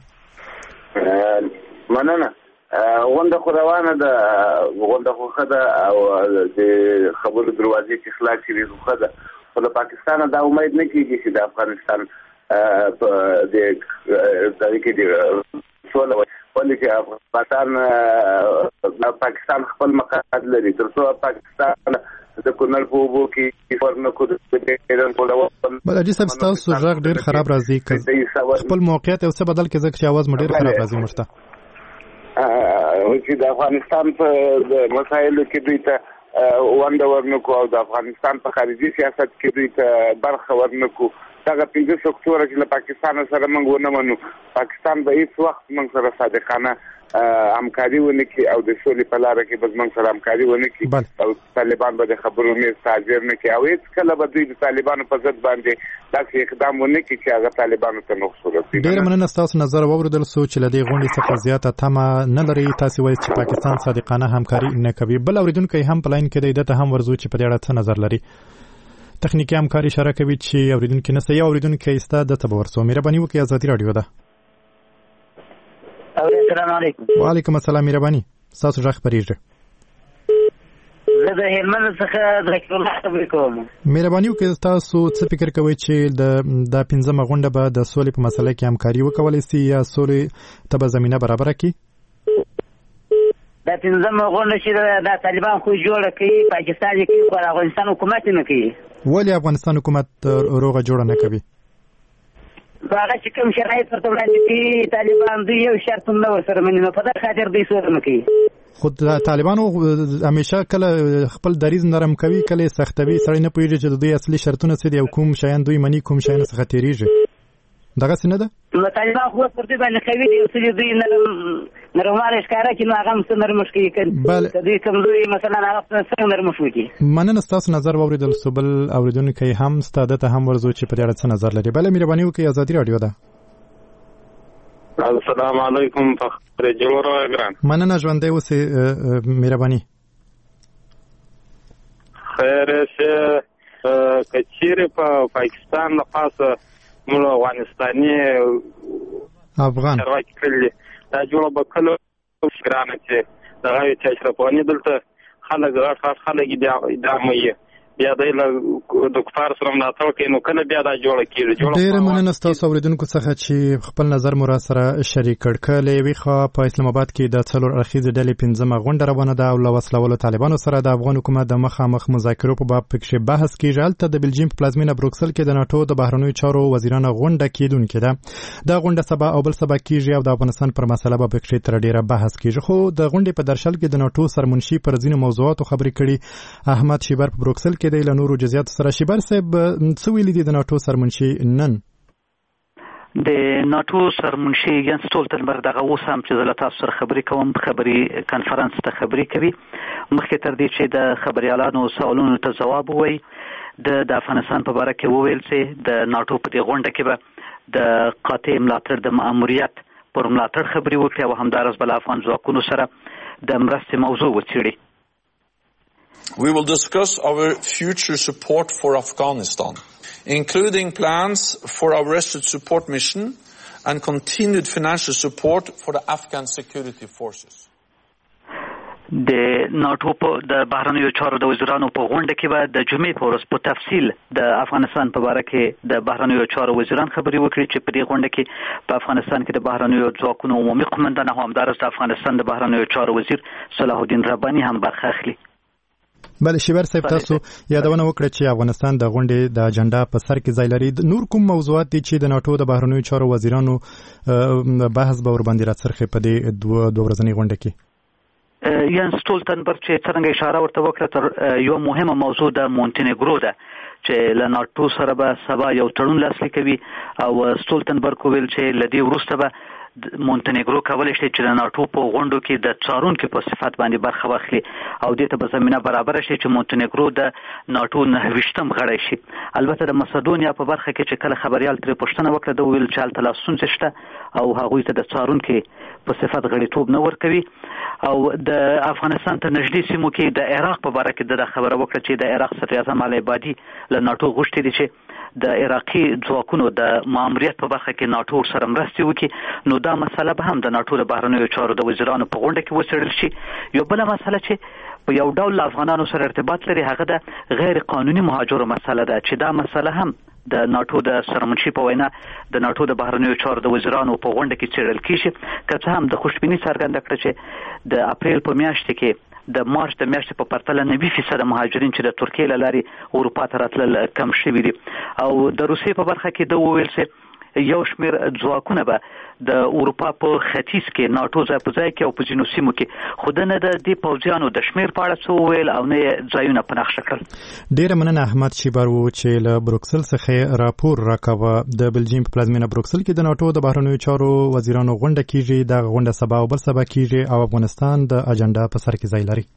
مننه. غونډه خو روانه ده، غونډه خو ښه ده او د خبرو دروازې چې خلاص شوي خو ښه ده، خو د پاکستان دا امید نه کېږي چې د افغانستان په دې ځای کې د سوله ولې چې افغانستان پاکستان خپل مقاصد لري، تر څو پاکستان د کونړ په اوبو کې فرنه کو د ایران په ډول بل اجي سب تاسو غږ ډیر خراب راځي، خپل موقعیت او څه بدل کې ځکه چې आवाज مډیر خراب راځي مرته چې د افغانستان په مسایلو کې دوی ته ونډه ورنکو او د افغانستان په خارجي سیاست کې دوی ته برخه ورنکو. دغه پنځه سکتور چې له پاکستان سره موږ ونه منو، پاکستان به هیڅ وخت موږ سره صادقانه همکاري ونه کړي او د سولې په لاره کې به موږ سره همکاري ونه کړي او طالبان به د خبرو میز ته حاضر نه کړي او هیڅ کله به دوی د طالبانو په ضد باندې داسې اقدام ونه کړي چې هغه طالبانو ته نقص ورسوي. ډېره مننه، ستاسو نظر واورېدل شو چې له دې غونډې څخه زیاته تمه نه لري. تاسو وایئ چې پاکستان صادقانه همکاري نه کوي. بل اوریدونکی هم په لاین کې دی، دته هم ورزو چې په دې اړه څه نظر لري. تخنیکی همکاري اشاره کوي چې اوریدونکي نسته یا اوریدونکي ایسته د تبورسو. مهرباني وکړئ، ازادي راډیو ده. السلام علیکم. وعلیکم السلام. مهرباني تاسو ځخ پریږه. زه د هلمند څخه د ډاکټر خبرې کوم. مهرباني وکړئ، تاسو څه فکر کوئ چې د د پنځمه غونډه به د سولې په مسله کې همکاري وکولای شي یا سولې ته به زمينه برابر کړي؟ دا پنځمه غونډه چې دا طالبان خو جوړه کوي پاکستان یې کوي خو افغانستان حکومت نه کوي. ولې افغانستان حکومت روغه جوړه نه کوي؟ هغه چې کوم شرایط ورته وړاندې کوي طالبان دوی یو شرط هم نه ورسره مني نو په دغه خاطر دوی څه نه کوي. خو طالبانو همیشه کله خپل دریځ نرم کوي کله سختوي سړی نه پوهېږي چې د دوی اصلي شرطونه څه دي او کوم شیان دوی مني کوم شیان څخه تېرېږي. دغسې نه ده؟ نو طالبان خو پر دوی باندې قوي دي او څه دوی نرموالی ښکاره کړي نو هغه هم څه نرمش کوي که دوی کمزوري مثلا هغه څنګه نرمش وکړي. مننه ستاسو نظر واورېدل سو. بل اورېدونکی هم ستا ده ته هم ورځو چې په دې اړه څه نظر لري. بله مهرباني وکړئ ازادي راډیو ده. السلام علیکم فخر جوړ ګران. مننه ژوندی اوسې مهرباني. خیر شه که چیرې په پاکستان د پاسه موږ افغانستاني افغان چارواکي کړي دا جوړه به کله ګرانه چې دغه یې چې اشرفاني دلته خلک غټ غټ خلک ادامه یې بیا دی له د کفار سره ملاتړ کوي نو کله بیا دا جوړه کېږي. ډېره مننه ستاسو اورېدونکو څخه چې خپل نظر مو را سره شریک کړ. که له یوې خوا په اسلام آباد کې د څلور اړخیزې ډلې پنځمه غونډه روانه ده او له وسلهوالو طالبانو سره د افغان حکومت د مخامخ مذاکرو په باب پکښې بحث کېږي. هلته د بلجیم په پلازمینه بروکسل کې د ناټو د بهرنیو چارو وزیرانو غونډه کېدونکې ده. دا غونډه سبا او بل سبا کېږي او د افغانستان پر مسله به پکښې تر ډېره بحث کېږي. خو د غونډې په درشل کې د ناټو سرمنشي پر ځینو موضوعاتو خبرې کړي. احمد شیبر په بروکسل کې دی. له نورو جزئیاتو سره شیبر صاحب څه ویلي دي د ناټو سرمنشي نن؟ د ناټو سرمنشي ینس سټولتنبرګ دغه اوس هم چې زه له تاسو سره خبرې کوم خبري کنفرانس ته خبرې کوي مخکې تر دې چې د خبريالانو سوالونو ته ځواب ووایي د د افغانستان په باره کې وویل چې د ناټو په دې غونډه کې به د قاطع ملاتړ د ماموریت پر ملاتړ خبرې وکړي او همدارس بل افغان ځواکونو سره د مرستې موضوع وڅېړي. We will discuss our future support for Afghanistan, including plans for our research support mission and continued financial support for the Afghan security forces. د ناټو په د بهرنیو چارو د وزیرانو په غونډه کې به د جمعې په ورځ په تفصیل د افغانستان په باره کې د بهرنیو چارو وزیران خبرې وکړي چې په دې غونډه کې په افغانستان کې د بهرنیو ځواکونو عمومي قومندان او همدارس د افغانستان د بهرنیو چارو وزیر صلاح الدین رباني هم برخه اخلي. بله شیبر صاحب تاسو یادونه وکړه چې افغانستان د غونډې د اجنډا په سر کې ځای لري. نور کوم موضوعات دي چې د ناټو د بهرنیو چارو وزیرانو بحث به ورباندې راڅرخي په دې دوه دوه ورځنۍ غونډه کې؟ ینس سټولتنبرګ چې څرنګه اشاره ورته وکړه تر یو مهمه موضوع د مونټینګرو ده چې له ناټو سره به سبا یو تړون لاسلیک کوي او سټولتنبرګ ویل چې له دې وروسته به مونټینګرو کولای شي چې د ناټو په غونډو کې د څارونکو په صفت باندې برخه واخلي او دې ته به زمينه برابر شي چې مونټینګرو د ناټو نه ویشتم غړی شي. البته د مسدونیا په برخه کې چې کله خبريال ترې پوښتنه وکړه د ویل چې هلته لاسونه شته او هغوی ته د څارونکو په صفت غړیتوب نه ورکوي او د افغانستان ته نږدې سیمو کې د عراق په باره کې د خبره وکړه چې د عراق صدر اعظم علي بادي له ناټو غوښتي دي چې د عراقي ځواکونو د ماموریت په برخه کې ناټو سره مرستې وکړي. نو دا مسله به هم د ناټو د بهرنیو چارو د وزیرانو په غونډه کې وڅېړل شي. یو بل مسله چې په یو ډول افغانانو سره ارتباط لري هغه د غیر قانوني مهاجرو مسله ده چې دا مسله هم د ناټو د سرمنشي په وینا د ناټو د بهرنیو چارو د وزیرانو په غونډه کې څېړل کیږي. که څه هم د خوشبیني څرګنده کړه چې د اپریل په میاشت کې د مارچ د میاشتې په پرتله نوي فیصد مهاجرین چې د ترکیې له لارې اروپا ته راتلل کم شوي دي او د روسیې په برخه کې د وویل چې یو شمېر ځواکونه به د اروپا په ختیځ کې ناټو ځای په ځای کې او په ځینو سیمو کې خو د نه د دې پوځیانو د شمېر په اړه څه وویل او نه یې ځایونه په نقشه کړل. ډېره مننه احمد شیبر و چې له بروکسل څخه راپور راکاوه. د بلجیم په پلازمینه بروکسل کې د ناټو د بهرنیو چارو وزیرانو غونډه کېږي. دغه غونډه سبا او بل سبا کېږي او افغانستان د اجنډا په سر کې ځای لري.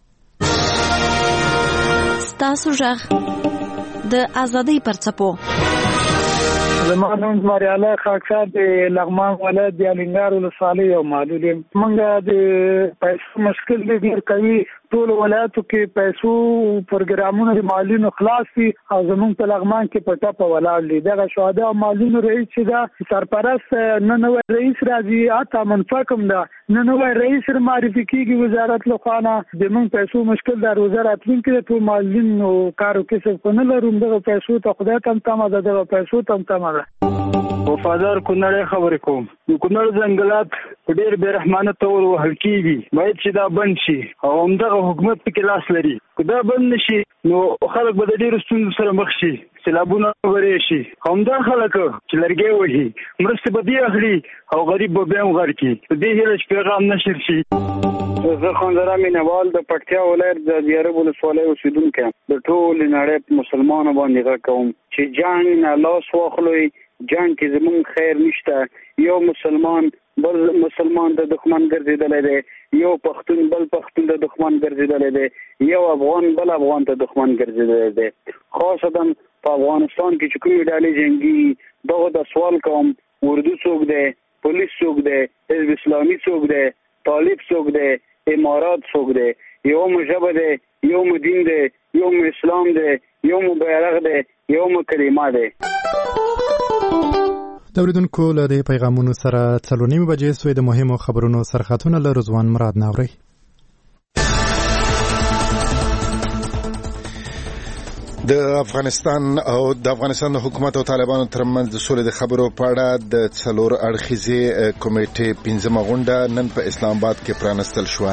ستاسو غږ د ازادۍ پر څپو. زما نوم مریاله خاکسار د لغمان ولایت د الینګار ولسوالۍ یو معلول یم. موږ د پیسو مشکل ډېر کوي. ټول ولایتو کې پیسو پروګرامونه د معلولینو خلاص دي او زموږ په لغمان کې په ټاپه ولاړ دي. دغه شهدا او معلولینو رئیس چې دا سرپرست نه نوی رئیس راځي اته منفقم ده نه نوی رئیس معرفي کیږي وزارت له خوا نه. د موږ پیسو مشکل د وزارت راتلونکي ټول معلولینو کارو کسب کو نه لرو. دغه پیسو ته خدای تم تمه ده دغه پیسو تم تمه ده. وفادار کونړ خبرې کوم. کونړ ځنګلات ډېر بې رحمانه تور وهل کېږي، باید چې دا بند شي او همدغه حکومت پکې لاس لري. که دا بند نشي نو خلک به د ډېرو ستونزو سره مخ شي، سیلابونه به شي. همدا خلک چې لرګی وهي مرستې به دې اخلي او غریب به بیا هم غر کړي. په دې هیله چې پیغام نشر شي. زه خانزره مینوال د پکتیا ولایت د دیارب ولسوالۍ اوسېدونکی یم. د ټولې نړۍ په مسلمانو باندې غږ کوم چې جنګ نه لاس واخلئ. جنګ کې زمونږ خیر نشته. یو مسلمان بل مسلمان د دښمن ګرځېدلی دی، یو پښتون بل پښتون د دښمن ګرځېدلی دی، یو افغان بل افغان ته دښمن ګرځېدلی دی. خاصتا په افغانستان کې چې کومې ډلې جنګي دغه د سوال کوم اردو څوک دی، پولیس څوک دی، حزب اسلامي څوک دی، طالب څوک دی، امارات څوک دی. یو مو ژبه دی، یو مو دین دی، یو مو اسلام دی، یو مو بیرغ دی، یو مو کلمه دی. د اوریدونکو له دې پیغامونو سره څلور نیمې بجې سوې د مهمو خبرونو سرخطونه له رضوان مراد ناوري. د افغانستان او د افغانستان د حکومت او طالبانو ترمنځ د سولې د خبرو په اړه د څلور اړخیزې کمیټې پنځمه غونډه نن په اسلام آباد کې پرانستل شوه.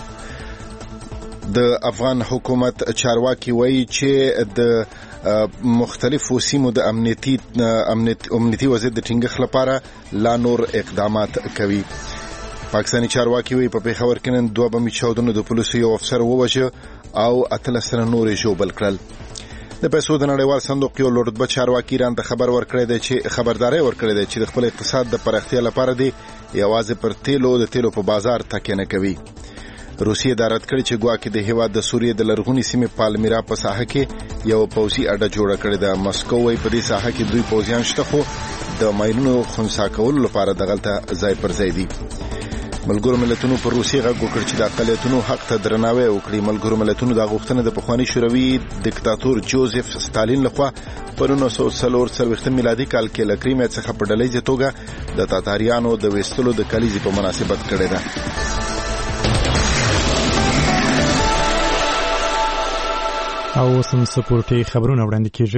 د افغان حکومت چارواکي وایي چې د مختلفو سیمو د امنیتي امنیتي وضعیت د ټینګښت لپاره لا نور اقدامات کوي. پاکستاني چارواکي وایي په پیښور کې نن دوه بمي چاودنو د پولیسو یو افسر ووژه او اتلس تنه نور یې ژوبل کړل. د پیسو د نړیوال صندوق یو لوړرتبه چارواکي ایران ته خبر ورکړی دی چې خبرداري ورکړې ده چې د خپل اقتصاد د پراختیا لپاره دی یوازې پر تیلو د تیلو په بازار تکیه نه کوي. روسیې دا رد کړی چې ګواکې د هیواد د سوریې د لرغونې سیمې پالمیرا په ساحه کې یو پوځي اډه جوړه کړې ده. مسکو وايي په دې ساحه کې دوی پوځیان شته خو د ماینونو خنثی کولو لپاره دغلته ځای پر ځای دي. ملګرو ملتونو پر روسیې غږ وکړ چې د اقلیتونو حق ته درناوی وکړي. ملګرو ملتونو دا غوښتنه د پخواني شوروي دیکتاتور جوزف ستالین لخوا په نولس سوه څلور څلوېښتم میلادي کال کې له کریمیا څخه په ډلهییزه توګه د تاتاریانو د ویستلو د کلیزې په مناسبت کړې ده. او سم سپورټي خبرونه وړاندې کیږي.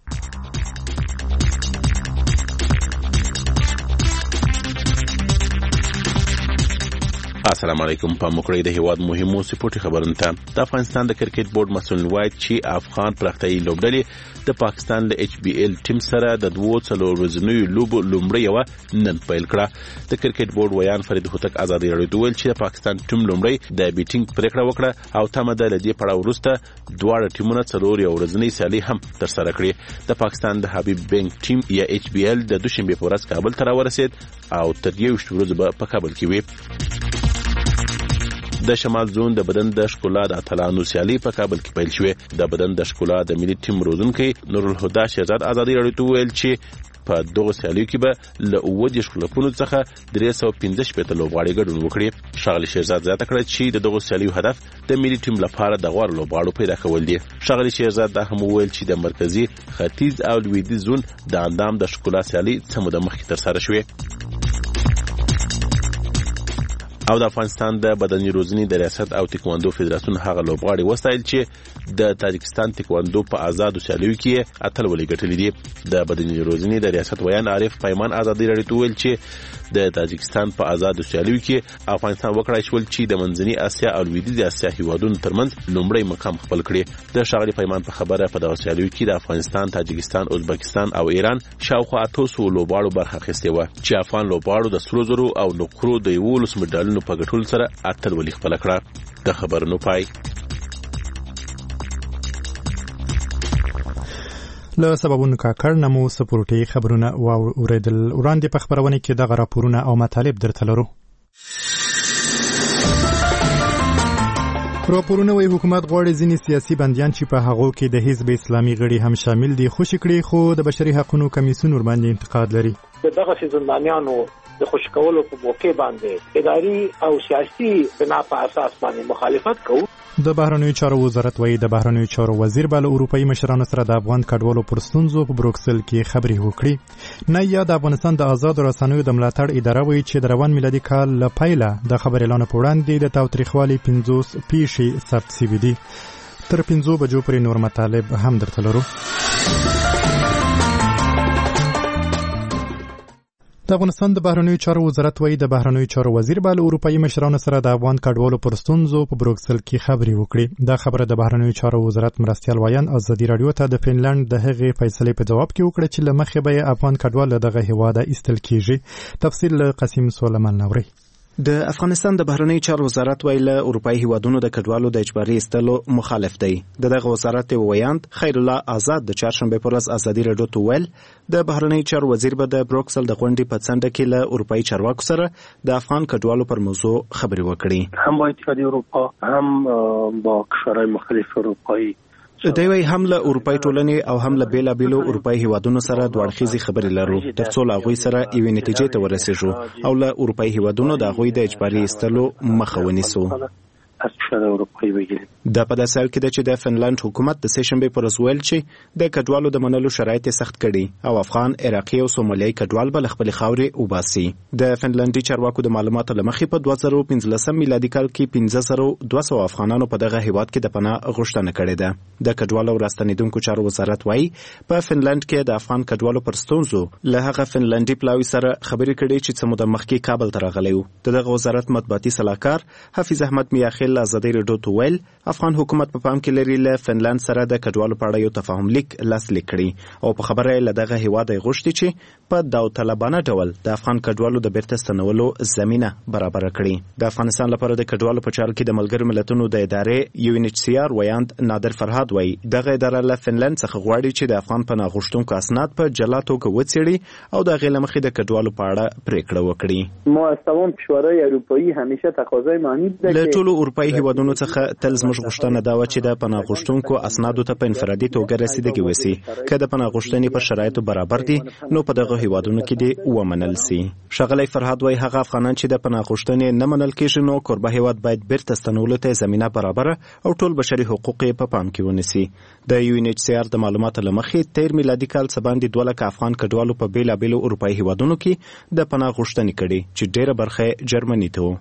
السلام علیکم. په مکړې د هیواد مهمو سپورټي خبرونو ته د افغانستان د کرکټ بورډ مسؤل وایي چې افغان پرختایي لوبډلې د پاکستان له ایچ بي ایل ټیم سره د دوه څلور ورځنیو لوبو لومړی یو نن پیل کړه. د کرکټ بورډ ویان فرید هوتک ازادي راډیو ویل چې د پاکستان ټیم لومړی د بیټینګ پریکړه وکړه او تمه ده لدی پړاو وروسته دواړه ټیمونه څلور یو ورځنی سیالي هم تر سره کړي. د پاکستان د حبیب بینک ټیم یا ایچ بي ایل د دوشنبه په ورځ کابل ته راورسید او تر یو ورځې به په کابل کې وي. د شمال زون د بدن د ښکلا د اتلانو سیالي په کابل کې پیل شوه. د بدن د ښکلا د ملي ټیم روزونکي نور الهدى شهزاد ازادي راډیو ته ویل چې په دغه سیالیو کې به له اوه دیرش کلبونو څخه درې سوه پنځه شپېته لوبغاړي ګډون وکړي. ښاغلي شهزاد زیاته کړه چې د دغه سیالیو هدف د ملي ټیم لپاره د غوړ لوبغاړو پیدا کول دي. ښاغلي شهزاد دا هم ویل چې د مرکزی ختیځ او لویدیځ زون د اندام د ښکلا سیالي څه موده مخکې تر سره شوه. او د افغانستان د بدني روزنې د ریاست او تکواندو فدراسیون هغه لوبغاړي وستایل چې د تاجکستان تکواندو په آزادو سیالیو کې اتل ولې ګټلې دي. د بدني روزنې د ریاست ویان عارف پیمان ازادي راډیو ته ویل چې د تاجکستان په آزادو سیالیو کې افغانستان وکړای شول چې د منځني اسیا او لویدیځ اسیا هیوادونو ترمنځ لومړی مقام خپل کړي. د ښاغلي پیمان په خبره په دغه سیالیو کې د افغانستان، تاجکستان، ازبکستان او ایران شاوخوا اته سوه لوبغاړو برخه اخیستې وه چې افغان لوبغاړو د سرو زرو او نقرو د یولس مډالونو په ګټلو سره اتل ولې خپل کړه. د خبرونو پای. له سببونو کاکړ نمو سپورټي خبرونه واوریدل. وړاندې په خبرونه کې دغه راپورونه او مطالب درته لرو. راپورونه وايي حکومت غواړي ځینې سیاسي بندیان چې په هغو کې د حزب اسلامي غړي هم شامل دي خوشي کړي، خو د بشري حقوقو کمیسیون ورباندې انتقاد لري. دغه زندانیانو د خوشی کولو په موقع باندې اداري او سیاسي بنا په اساس باندې مخالفت کوي. د بهرنیو چارو وزارت وايي د بهرنیو چارو وزیر بل اروپאי مشرانو سره د افغان کډوالو پر ستونزو په بروکسل کې خبري وکړي. نه یا د افغانستان د آزاد رسنیو د ملاتړ اداره وايي چې د روان میلادي کال له پیله د خبر اعلان په وړاندې د تاوتریخوالي پنځوس پیښې ثبت شوي دي. تر پنځو بجو پورې نور مطالب هم درته لرو. د افغانستان د بهرنیو چارو وزارت وايي د بهرنیو چارو وزیر به له اروپایي مشرانو سره د افغان کډوالو پر ستونزو په بروکسل کې خبرې وکړي. دا خبره د بهرنیو چارو وزارت مرستیال وایان ازادي راډیو ته د فنلند د هغې فیصلې په جواب کې وکړه چې له مخې به افغان کډوال له دغه هیواده ایستل کیږي. تفصیل له قاسم سلیمان نوري. د افغانستان د بهرنیو چارو وزارت ویل اروپایي هیوادونو د کډوالو د اجباري ایستلو مخالف دی. د دغه وزارت ویاند خیر الله آزاد د چهارشنبه پر ورځ ازادي راډیو ته ویل د بهرنیو چارو وزیر به د بروکسل د غونډې په څنډه کې له اروپایي چارواکو سره د افغان کډوالو پر موضوع خبرې وکړي. هم با اتحادیه اروپا هم با کشورهای مختلف اروپایی دوی وایي هم له اروپایي ټولنې او هم له بیلابیلو اروپایي هیوادونو سره دوه اړخیزې خبرې لرو ترڅو له هغوی سره یوې نتیجې ته ورسېږو او له اروپایي هیوادونو د هغوی د اجباري ایستلو مخه ونیسو. از کشور اروپایی بگیریم. دا په داسې حال کې ده چې د فنلند حکومت د سه شنبې پر ورځ ویل چې د کډوالو د منلو شرایط سخت کړي او افغان، عراقي او سومالیایي کډوال به له خپلې خاورې وباسي. د فنلندي چارواکو د معلوماتو له مخې په دوه زره پنځلسم میلادي کال کې پنځه زره دوه سوه افغانانو په دغه هیواد کې د پناه غوښتنه کړې ده. د کډوالو او راستنېدونکو چارو وزارت وایي په فنلند کې د افغان کډوالو پر ستونزو له هغه فنلندي پلاوي سره خبرې کړي چې څه موده مخکې کابل ته راغلی و. د دغه وزارت مطبوعاتي سلاکار حفیظ احمد میاخیل ازادي راډیو ته ویل افغان حکومت په پام کې لري له فنلند سره د کډوالو په اړه یو تفاهم لیک لاسلیک کړي او په خبره له دغه هیواد غوښتي چې په داوطلبانه ډول د افغان کډوالو د بیرته ستنولو زمینه برابر کړي. د افغانستان لپاره د کډوالو په چارو کې د ملګرو ملتونو د ادارې یو ان ایچ سی آر ویاند نادر فرهاد وایي دغه اداره له فنلند څخه غواړي چې د افغان پناه غوښتونکو اسناد په جلا توګه وڅېړي او د هغې له مخې د کډوالو په اړه پرېکړه وکړي. ما از تمام کشورهای اروپایی همیشه تقاضای معنی ده له ټولو اروپایي هیوادونو څخه تل زموږ غوښتنه دا وه چې د پناه غوښتونکو اسنادو ته په انفرادي توګه رسیدګي وسي. که د پناه غوښتنې پر شرایطو برابر دي نو په دغه هیوادونو کې دې ومنل سي. ښاغلی فرهاد وایي هغه افغانان چې د پناه غوښتنې نه منل کېږي نو کوربه هیواد باید بیرته ستنولو ته زمینه برابره او ټول بشري حقوق یې په پام کې ونیسي. د یو ان ایچ سی آر د معلوماتو له مخې تیر میلادي کال څه باندې دوه لکه افغان کډوالو په بیلابیلو اروپایي هیوادونو کې د پناه غوښتنې کړې چې ډېره برخه جرمني ته و.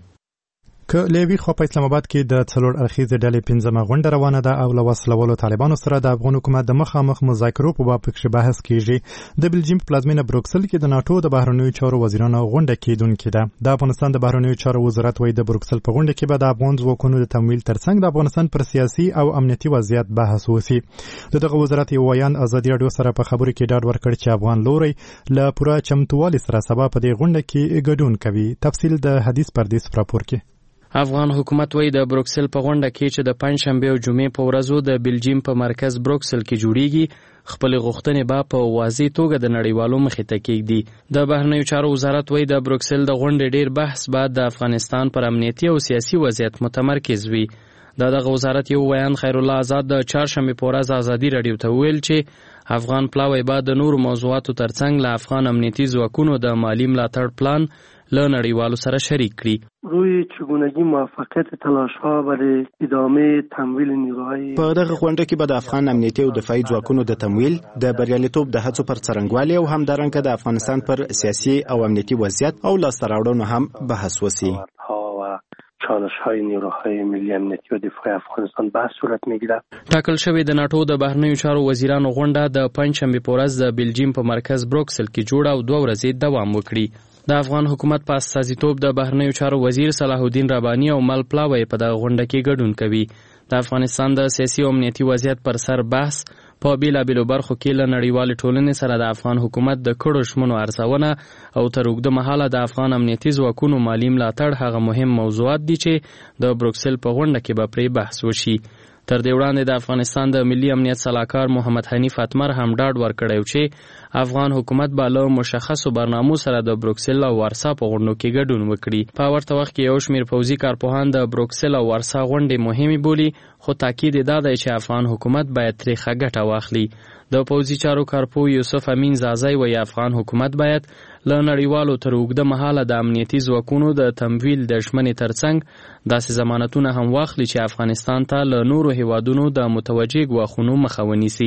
که لیوی خو په اسلام آباد کې د څلور اړخیزې ډلې پنځمه غونډه روانه ده او له وسلوالو طالبانو سره د افغان حکومت د مخامخ مذاکرو په باب کې بحث کیږي. د بلجیم پلازمینه بروکسل کې د ناتو د بهرنیو چارو وزیرانو غونډه کیدونکې ده. د افغانستان د بهرنیو چارو وزارت وايي د بروکسل په غونډه کې به د افغان ځواکونو د تمویل ترڅنګ د افغانستان پر سیاسي او امنیتي وضعیت بحث وسی. دغه وزارت یو ویان ازادي راډیو سره په خبرو کې ډاډ ورکړ چې افغان لوري له پوره چمتووالي سره سبا په دې غونډه کې ګډون کوي. تفصیل د حدیث پردیس راپور کې. افغان حکومت وایي د بروکسل په غونډه کې چې د پنجشنبه او جمعې په ورځو د بلجیم په مرکز بروکسل کې جوړیږي خپل غوښتنې به په واضح توګه د نړیوالو مخې ته کېږدي. د بهرنیو چارو وزارت وایي د بروکسل د غونډې ډیر بحث بعد د افغانستان پر امنیتي او سیاسي وضعیت متمرکز وي. د دغه وزارت یو ویان خیر الله آزاد د چهارشنبه په ورځ ازادي راډیو ته ویل چې افغان پلاوی به د نورو موضوعاتو ترڅنګ له افغان امنیتي ځواکونو د مالی ملاتړ پلان له نړیوالو سره شریک کړي. روی چگونگی موفقیت تلاش‌ها برای ادامه تمویل نیروهای په دغه غونډه کې به د افغان امنیتي او دفاعي ځواکونو د تمویل د بریالیتوب د هڅو پر څرنګوالي او همدارنګه د افغانستان پر سیاسي او امنیتي وضعیت او لاسته راوړنو هم بحث وسی. چالش‌های نیروهای ملی امنیتی و دفاعی افغانستان بحث صورت می‌گیرد. ټاکل شوی د ناتو د بهرنیو چارو وزیرانو غونډه د پنجشنبه په ورځ د بلجیم په مرکز بروکسل کې جوړه او دوه ورځې دوام وکړي. د افغان حکومت په استازیتوب د بهرنیو چارو وزیر صلاح الدین رباني او مل پلاوی په دغه غونډه کې ګډون کوي. د افغانستان د سیاسي او امنیتي وضعیت پر سر بحث په بیلابیلو برخو کې له نړیوالې ټولنې سره د افغان حکومت د کړو ژمنو ارزونه او تر اوږده مهاله د افغان امنیتي ځواکونو مالي ملاتړ هغه مهم موضوعات دي چې د بروکسل په غونډه کې به پرې بحث وشي. تر دې وړاندې د افغانستان د ملي امنیت سلاکار محمد حنیف اتمر هم ډاډ ورکړی چې افغان حکومت به له مشخصو برنامو سره د بروکسل او وارسا په غونډو کې ګډون وکړي. په ورته وخت کې یو شمېر پوځي کارپوهان د بروکسل او وارسا غونډې مهمې بولي، خو تاکید یې دا دی چې افغان حکومت باید ترې ښه ګټه واخلي. د پوځي چارو کارپو یوسف امین زازی وایي افغان حکومت باید له نړیوالو تر اوږده مهاله د امنیتي ځواکونو د تمویل د ژمنې ترڅنګ داسې ضمانتونه هم واخلي چې افغانستان ته له نورو هیوادونو د متوجه ګواښونو مخه ونیسي.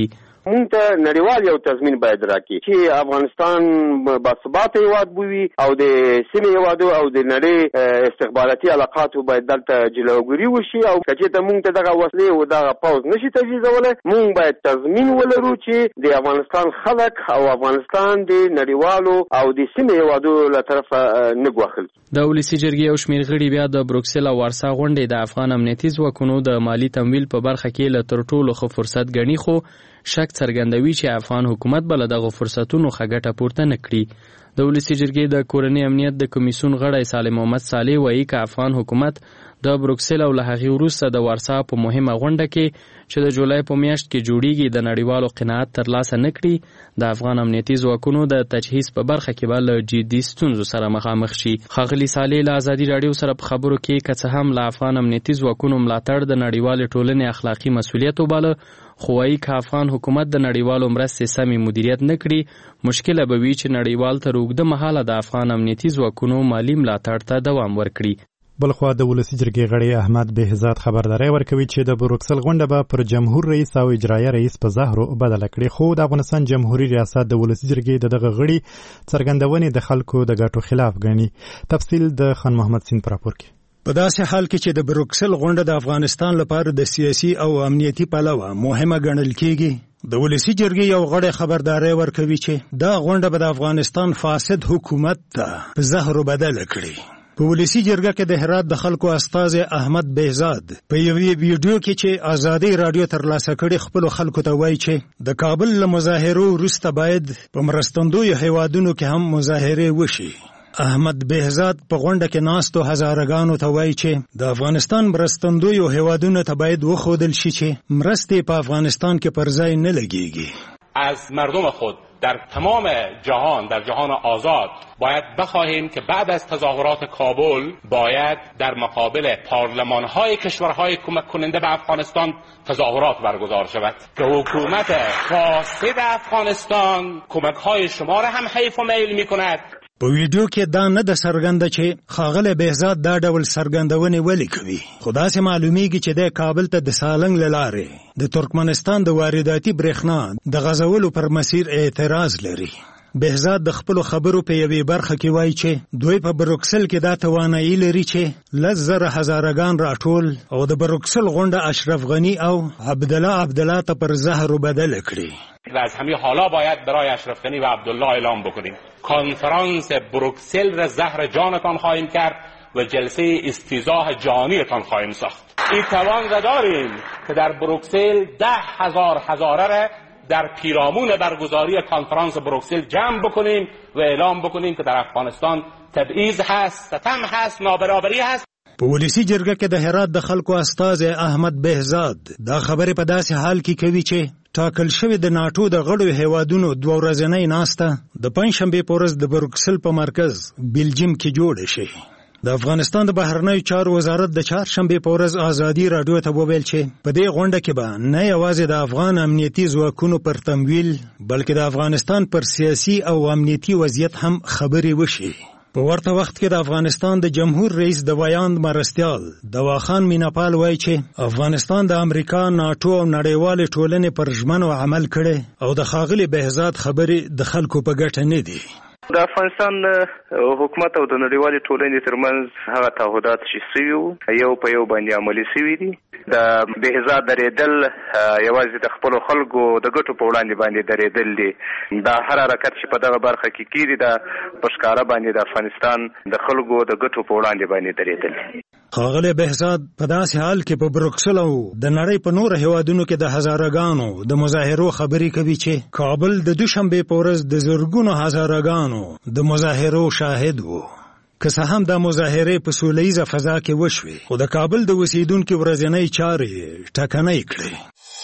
مونږ ته نړیوال یو تضمین باید راکړي چې افغانستان باثباته هیواد بوي او د سیمې هیوادو او د نړۍ استخباراتي علاقاتو باید دلته جلوګیري وشي او چې ته مونږ ته دغه وسلې او دغه پوز نشي تجهیزولی مونږ باید تضمین ولرو چې د افغانستان خلک او افغانستان د نړیوالو او د سیمې هیوادو له طرفه نه ګواښل. د ولسي جرګې یو شمېر غړي بیا د بروکسل او وارسا غونډې د افغان امنیتي ځواکونو د مالي تمویل په برخه کې له تر ټولو ښه فرصت ګڼي خو شک څرګندوي چې افغان حکومت به له دغو فرصتونو ښه ګټه پورته نه کړي. د ولسي جرګې د کورنۍ امنیت د کمیسیون غړی سالم محمد صالح وایي که افغان حکومت د بروکسل او له هغې وروسته د وارسا په مهمه غونډه کې چې د جولای په میاشت کې جوړیږي د نړیوالو قناعت ترلاسه نه کړي د افغان امنیتي ځواکونو د تجهیز په برخه کې به له جدي ستونزو سره مخامخ شي. ښاغلي صالح له ازادي راډیو سره په خبرو کې که څه هم له افغان امنیتي ځواکونو ملاتړ د نړیوالې ټولنې اخلاقي مسؤلیت وباله خو وایي که افغان حکومت د نړیوالو مرستې سمې مدیریت نه کړي مشکله به وي چې نړیوال تر اوږده مهاله د افغان امنیتي ځواکونو مالي ملاتړ ته دوام ورکړي. بلخوا د ولسي جرګې غړی احمد بهزاد خبرداري ورکوي چې د بروکسل غونډه به پر جمهور رئیس او اجرایه رئیس په زهرو بدله کړي خو د افغانستان جمهوریت ریاست د ولسي جرګې د دغه غړي څرګندونې د خلکو د ګټو خلاف ګڼي. تفصیل د خان محمد سین پر راپور کې. په داسې حال کې چې د بروکسل غونډه د افغانستان لپاره د سیاسي او امنیتي پلوه مهمه ګڼل کېږي د ولسي جرګې یو غړی خبرداري ورکوي چې دا غونډه به د افغانستان فاسد حکومت ته په زهرو بدله کړي. په ولسي جرګه کې د هرات د خلکو استازي احمد بهزاد په یوې ویډیو کې چې ازادي رادیو ترلاسه کړي خپل خلکو ته وایي چې د کابل له مظاهرو وروسته باید په مرستندویو هیوادونو کې هم مظاهرې وشي. احمد بهزاد په غونډه کې ناستو هزارګانو ته وایي چې د افغانستان مرستندویو هیوادونو ته باید وښودل شي چې مرستې په افغانستان کې پر ځای نه لګیږي. از مردم خود در تمام جهان در جهان آزاد باید بخواهیم که بعد از تظاهرات کابل باید در مقابل پارلمان‌های کشورهای کمک کننده به افغانستان تظاهرات برگزار شود که حکومت فاسد افغانستان کمک‌های شما را هم حیف و میل می‌کند. په ویډیو کې دا نه د څرګنده چې ښاغلی بهزاد دا ډول څرګندونې ولې کوي خو داسې معلومیږي چې د کابل ته د سالنګ له لارې د ترکمنستان د وارداتي برېښنا د غځولو پر مسیر اعتراض لري. بهزاد د خپلو خبرو په یوې برخه کې وایي چې دوی په بروکسل کې دا توانایي لري چې لس زره هزارګان راټول او د بروکسل غونډه اشرف غنی او عبدالله عبدالله ته پر زهرو بدله کړي. و از همین حالا باید برای اشرف غنی و عبدالله اعلام بکنیم کنفرانس بروکسل را زهر جانتان خواهیم کرد و جلسه استیضاح جانیتان خواهیم ساخت. این توان را داریم که در بروکسل ده هزار هزاره را در پیرامون برگزاری کنفرانس بروکسل جمع بکنیم و اعلام بکنیم که در افغانستان تبعیض هست، ستم هست، نابرابری هست. په ولسي جرګه کې د هرات د خلکو استازی احمد بهزاد دا خبرې په داسې حال کې کوي چې ټاکل شوی د ناټو د غړو هیوادونو دوه ورځنۍ ناسته د پنځشنبې په ورځ د بروکسل په مرکز بلجیم کې جوړه شي. د افغانستان د بهرنیو چارو وزارت د چهارشنبې په ورځ ازادي راډیو ته وویل چې په دې غونډه کې به نه یوازې د افغان امنیتي ځواکونو پر تمویل بلکې د افغانستان پر سیاسي او امنیتي وضعیت هم خبرې وشي. په ورته وخت کې د افغانستان د جمهور رئیس د ویاند مرستیال دواخان میناپال وایي چې افغانستان د امریکا ناټو او نړیوالې ټولنې پر ژمنو عمل کړي او د ښاغلي بهزاد خبرې د خلکو په ګټه نه دي. د افغانستان حکومت او د نړیوالې ټولنې ترمنځ هغه تعهدات چې سوي وو یو په یو باندې عملي سوي دي. د بهزاد درېدل یوازې د خپلو خلکو د ګټو په وړاندې باندې درېدل دي. دا هر حرکت چې په دغه برخه کې کېږي دا په ښکاره باندې د افغانستان د خلکو د ګټو په وړاندې باندې درېدل. ښاغلی بهزاد په داسې حال کې په بروکسل او د نړۍ په نورو هیوادونو کې د هزارګانو د مظاهرو خبرې کوي چې کابل د دوشنبې په ورځ د زرګونو هزارګانو د مظاهرو شاهد و. که څه هم دا مظاهرې په سوله ییزه فضا کې وشوې خو د کابل د اوسیدونکو ورځنۍ چارې ټکنۍ کړې.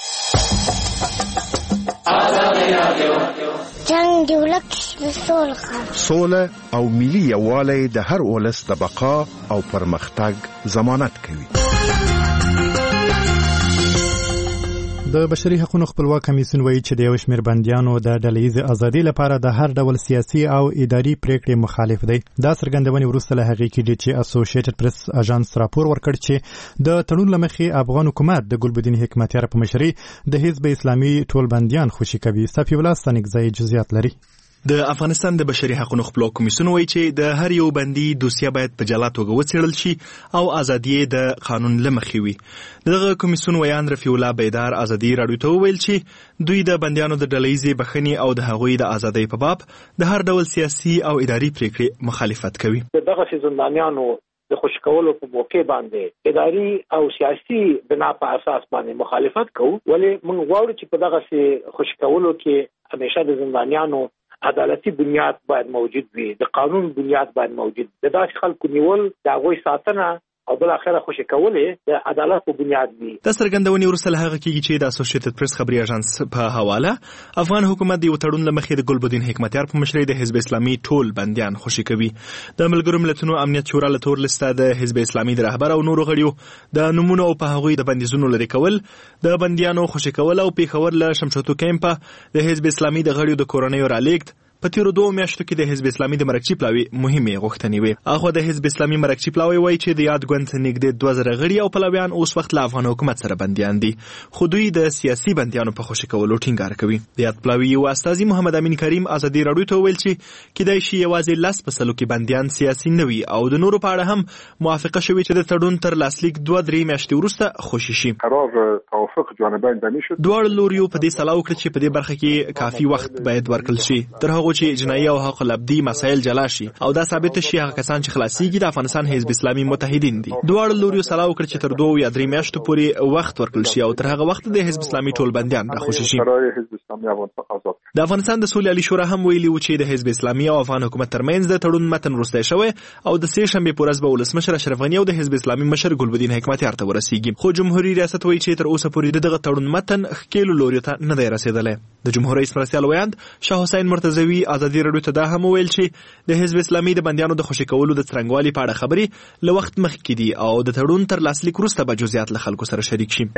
جنګ دی ولک سول سوله او ملي یووالی د هر ولس د بقا او پرمختګ ضمانت کوي. د بشري حقوقو خپلواک کمیسیون وایي چې د یو شمېر بندیانو د ډلهییزې ازادۍ لپاره د هر ډول سیاسي او اداري پریکړې مخالف دی. دا څرګندونې وروسته له هغې کېږي چې اسوسییټډ پریس اژانس راپور ورکړ چې د تړون له مخې افغان حکومت د ګلبدین حکمتیار په مشرۍ د حزب اسلامي ټول بندیان خوشي کوي. صفي الله ستانکزی جزئیات لري. د افغانستان د بشري حقوقو خپلواک کمیسیون وایي چې د هر یو بندي دوسیه باید په جلا توګه وڅېړل شي او ازادي د قانون له مخې وي. دغه کمیسیون ویان رفیع الله بیدار ازادي راډیو ته وویل چې دوی د بندیانو د ډلهییزې بخښنې او د هغوی د ازادۍ په باب د هر ډول سیاسي او اداري پریکړې مخالفت کوي. دغه زندانیانو د خوشی کولو په موقع باندې اداري او سیاسي بنا په اساس باندې مخالفت کوو، ولې موږ غواړو چې په دغه خوشی کولو کې همیشه د زندانیانو عدالتي بنیاد باید موجود وي، د قانون بنیاد باید موجود وي. د داسې خلکو نیول د هغوی ساتنه او بل اخره خوشی کولې د عدالت په بنیاد وي. د څرګندونې وروسته له هغه کېږي چې د اسوسییټډ پریس خبري اژانس په حواله افغان حکومت د یو تړون له مخې د ګلبدین حکمتیار په مشرۍ د حزب اسلامي ټول بندیان خوشي کوي. د ملګرو ملتونو امنیت شورا له تور لیسته د حزب اسلامي د رهبر او نورو غړیو د نومونو او په هغوی د بندیزونو لرې کول، د بندیانو خوشي کول او پیښور له شمشتو کیمپ د حزب اسلامي د غړیو د کورنیو رالیږد په تیرو دوه میاشتو کې د حزب اسلامي د مرکزي پلاوي مهمې غوښتنې وې. اخو د حزب اسلامي مرکزي پلاوي وایي چې د یاد ګوند نږدې دوه زره غړي او پلویان اوس وخت له افغان حکومت سره بندیان دي، خو دوی د سیاسي بندیانو په خوشي کولو ټینګار کوي. د یاد پلاوي یو استازي محمد امین کریم ازادي راډیو ته ویل چې کیدای شي یوازې لاس په سلو کې بندیان سیاسي نه وي او د نورو په اړه هم موافقه شوې چې د تړون تر لاسلیک دوه درې میاشتې وروسته خوشي شي. قرار توافق جانبین بنشد. دواړه لوریو په دې سلا وکړه چې په دې برخه کې کافي وخت باید ورکړل شي تر هغه چې جنایي او حق الابدي مسائل جلا شي او دا ثابت شي هغه کسان چې خلاصيږي د افغانستان حزب اسلامي متحدین دي. دواړه لوریو سلا وکړه چې تر دوه یا درې میاشتو پورې وخت ورکړل شي او تر هغه وخت د حزب اسلامي ټول بندیان راخوشي شي. د افغانستان د سولې عالی شورا هم ویلي و چې د حزب اسلامي او افغان حکومت ترمنځ د تړون متن وروسته شوی او د سې شنبې په ورځ به ولسمشر اشرف غنی او د حزب اسلامي مشر ګلبدین حکمتیار ته ورسیږي، خو جمهوریت ریاست وایي چې تر اوسه پورې دغه تړون متن خکېلو لوري ته نه دی رسیدلی. د جمهور رئیس مرستیال ویاند شاه حسین مرتضوی ازادي راډیو ته دا هم ویل چې د حزب اسلامي د بندیانو د خوشي کولو د څرنګوالي په اړه خبرې له وخت مخکې دي او د تړون تر لاسلیک وروسته به جزئیات له خلکو سره شریک شي.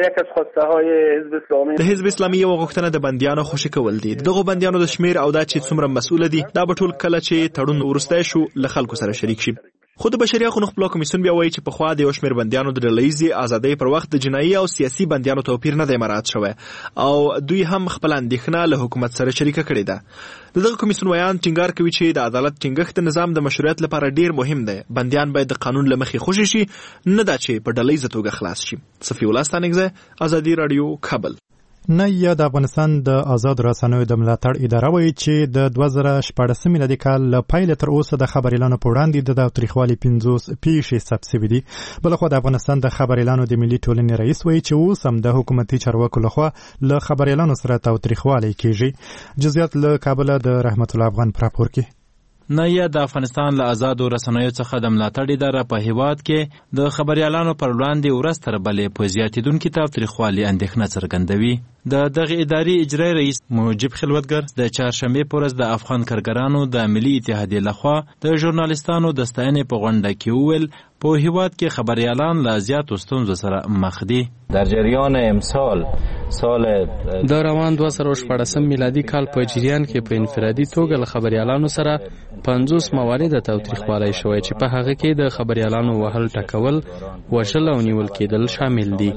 د حزب اسلامي یو غوښتنه د بندیانو خوشي کول دي. دغه بندیانو د شمیر او دا چې څومره مسؤل دي دا به ټول کله چې تړون وروسته شو له خلکو سره شریک شي. خو د بشري حقوقو خپلواک کمیسیون بیا وایي چې پخوا د یو شمېر بندیانو د ډلهییزې ازادۍ پر وخت د جنایي او سیاسي بندیانو توپیر نه دی مراعات شوی او دوی هم خپل اندېښنه له حکومت سره شریکه کړې ده. د دغه کمیسیون ویان ټینګار کوي چې د عدالت ټینګښت د نظام د مشروعیت لپاره ډیر مهم دی. بندیان باید د قانون له مخې خوشي شي، نه دا چې په ډلهییزه توګه خلاص شي. صفي الله ستانکزی، ازادي راډیو، کابل. نه یا د افغانستان د آزاد رسنیو د ملاتړ اداره وایي چې د دوه زره شپاړسم میلادي کال له پیل تر اوسه د خبر اعلان په وړاندې د تاریخوالي پنځوس پیښې ثبت شوي دي. بلخوا د افغانستان د خبر اعلانو د ملي ټولنې رئیس وایي چې اوس هم د حکومتي چارواکو لخوا له خبر اعلانو سره تاریخوالي کیږي. جزئیات له کابل د رحمت الله افغان په راپور کې. نه یا د افغانستان له آزادو رسنیو څخه د ملاتړ اداره په هیواد کې د خبريالانو پر وړاندې ورځ تر بلې په زیاتېدونکي تاوتریخوالي اندېښنه څرګندوي. د دغه ادارې اجرایي رئیس موجب خلوتګر د چهارشنبې په ورځ د افغان کارګرانو د ملي اتحادیې لخوا د ژورنالیستانو د ستاینې په غونډه کې وویل په هیواد کې خبريالان له زیاتو ستونزو سره مخ دي. در جریان امسال سال د روان دوه زره شپاړسم میلادي کال په جریان کې په انفرادي توګه له خبريالانو سره پنځوس موارد تاوتریخوالي شوی چې په هغه کې د خبريالانو وهل ټکول، وژل او نیول کېدل شامل دي.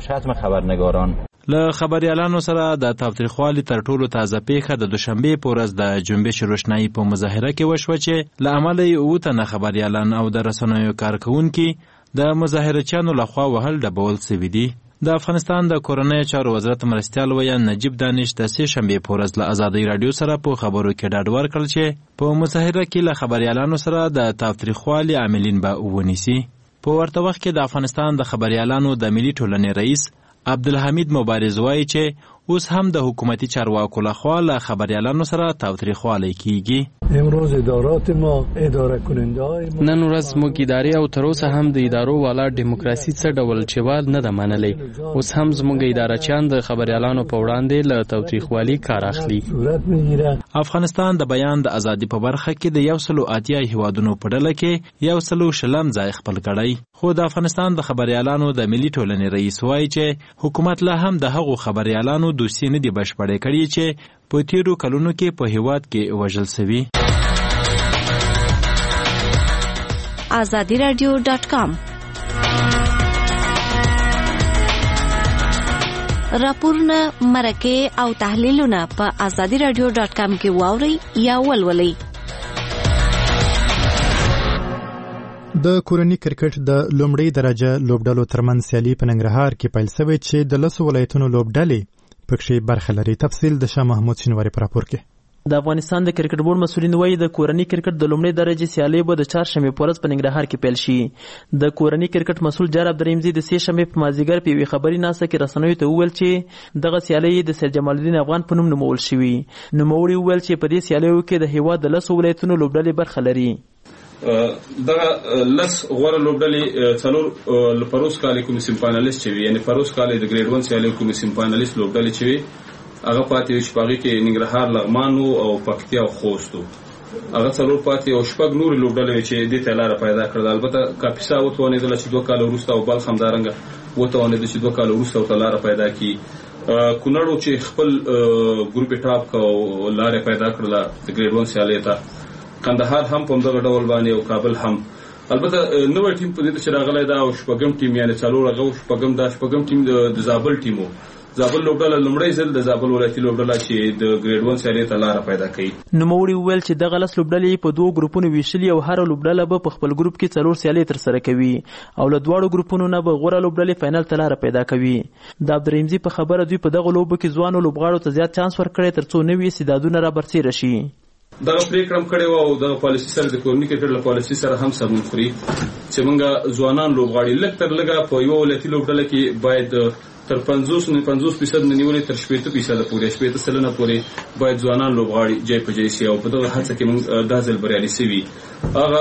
خبرنگاران له خبريالانو سره د تاوتریخوالي تر ټولو تازه پیښه د دوشنبې په ورځ د جنبش روشنايي په مظاهره کې وشوه چې له امله یې اووه تنه خبريالان او د رسنیو کارکونکي د مظاهرچیانو لخوا وهل ډبول سوي دي. د افغانستان د کورنیو چارو وزارت مرستیال ویان نجیب دانش د سې شنبې په ورځ له ازادۍ راډیو سره په خبرو کې ډاډ ورکړل چې په مظاهره کې له خبريالانو سره د تاوتریخوالي عاملین به ونیسي. په ورته وخت کې د افغانستان د خبريالانو د ملي ټولنې رئیس عبدالحمید مبارز وایي چې اوس هم د حکومتي چارواکو لخوا له خبريالانو سره تاوتریخوالی کیږي. امروز ادارات ما اداره کننده های ما نن ورځ موږ ادارې او تر اوسه هم د ادارو والا دیموکراسي څه ډول چوال نه ده منلې. اوس هم زموږ اداره چان د خبريالانو په وړاندې له تاوتریخوالي کار اخلي. افغانستان د بیان د ازادي په برخه کې د یو سلو اتیا هیوادونو په ډله کې یو سلو شلم ځای خپل کړی. خو د افغانستان د خبريالانو د ملي ټولنې رئیس وایي چې حکومت لا هم د هغو خبريالانو دوسیې نه دي بشپړې کړي چې په تیرو کلونو کې په هیواد کې وژل شوي. azadi radio dot com راپورونه مرکه او تحلیلونه په azadi radio dot com کې واوري یا ولولئ. د کورني کرکټ د لومړۍ درجه لوبډلو ترمنځ سیالي په ننګرهار کې پیل شوې چې د لسو ولایتونو لوبډلې پکې برخه لري. تفصیل د شاه محمود شینواری په راپور کې. د افغانستان د کرکټ بورډ مسؤلین وایي د کورني کرکټ د لومړۍ درجه سیالي به د چهارشنبې په ورځ په ننګرهار کې پیل شي. د کورني کرکټ مسؤل جار عبدالرحیمزي د سې شنبې په مازدیګر په یوې خبري ناسته کې رسنیو ته وویل چې دغه سیالي د سید جمال الدین افغان په نوم نومول شوي. نوموړي وویل چې په دې سیالیو کې د هیواد د لسو ولایتونو لوبډلې برخه لري. دغه لس غوره لوبډلې څلور پروس کالي کوم سیم فائنالیست چې وي، یعنی پروس کالي د ګریډ ون سیالي کوم سیم فائنالیست لوبډلې چې وي هغه پاتې چې پاږي کې ننګرهار، لغمان او پکتیا او خوست. هغه څلور پاتې او شپږ نور لوبډلې چې د تلاره پیدا کړل. البته کاپیسا وتونه د لږ دوه کال وروسته او بل همدارنګ وتونه د دوه کال وروسته تلاره پیدا کی. کونړو چې خپل ګروپ ټاپ کو لاره پیدا کړل د ګریډ ون سیالي ته. کندهار هم په دغه ډول باندې او کابل هم. البته نوې ټیم په دې چې راغلی دا او شپږم ټیم یعنی څلور هغه شپږم دا شپږم ټیم د زابل ټیمو. زابل لوبډله لومړی ځل د زابل ولایتي لوبډله چې د ګریډ ون سیالي ته لاره پیدا کړي. نوموړي وویل چې دغه لس لوبډلې په دوه ګروپونو ویشلي او هر لوبډله به په خپل ګروپ کې څلور سیالي ترسره کوي او له دواړو ګروپونو نه به غوره لوبډلې فائنل ته لاره پیدا کوي. د عبدالرحیمزي په خبره دوی په دغه لوبو کې ځوانو لوبغاړو ته زیات چانس ورکړی ترڅو نوي استعدادونه را برسېره شي. دغه پریکړه هم کړې وه او دغه پالیسي سره د کورني کرکټ له پالیسي سره هم سمون خوري چې موږ ځوانان لوبغاړي لږ تر لږه په یوه ولایتي لوبډله کې باید تر پنځوس نه پنځوس فیصد نه نیولې تر شپېته فیصده پورې شپېته سلنه پورې باید ځوانان لوبغاړي جای په جای شي او په دغه هڅه کې موږ دا ځل بریالي سوي. هغه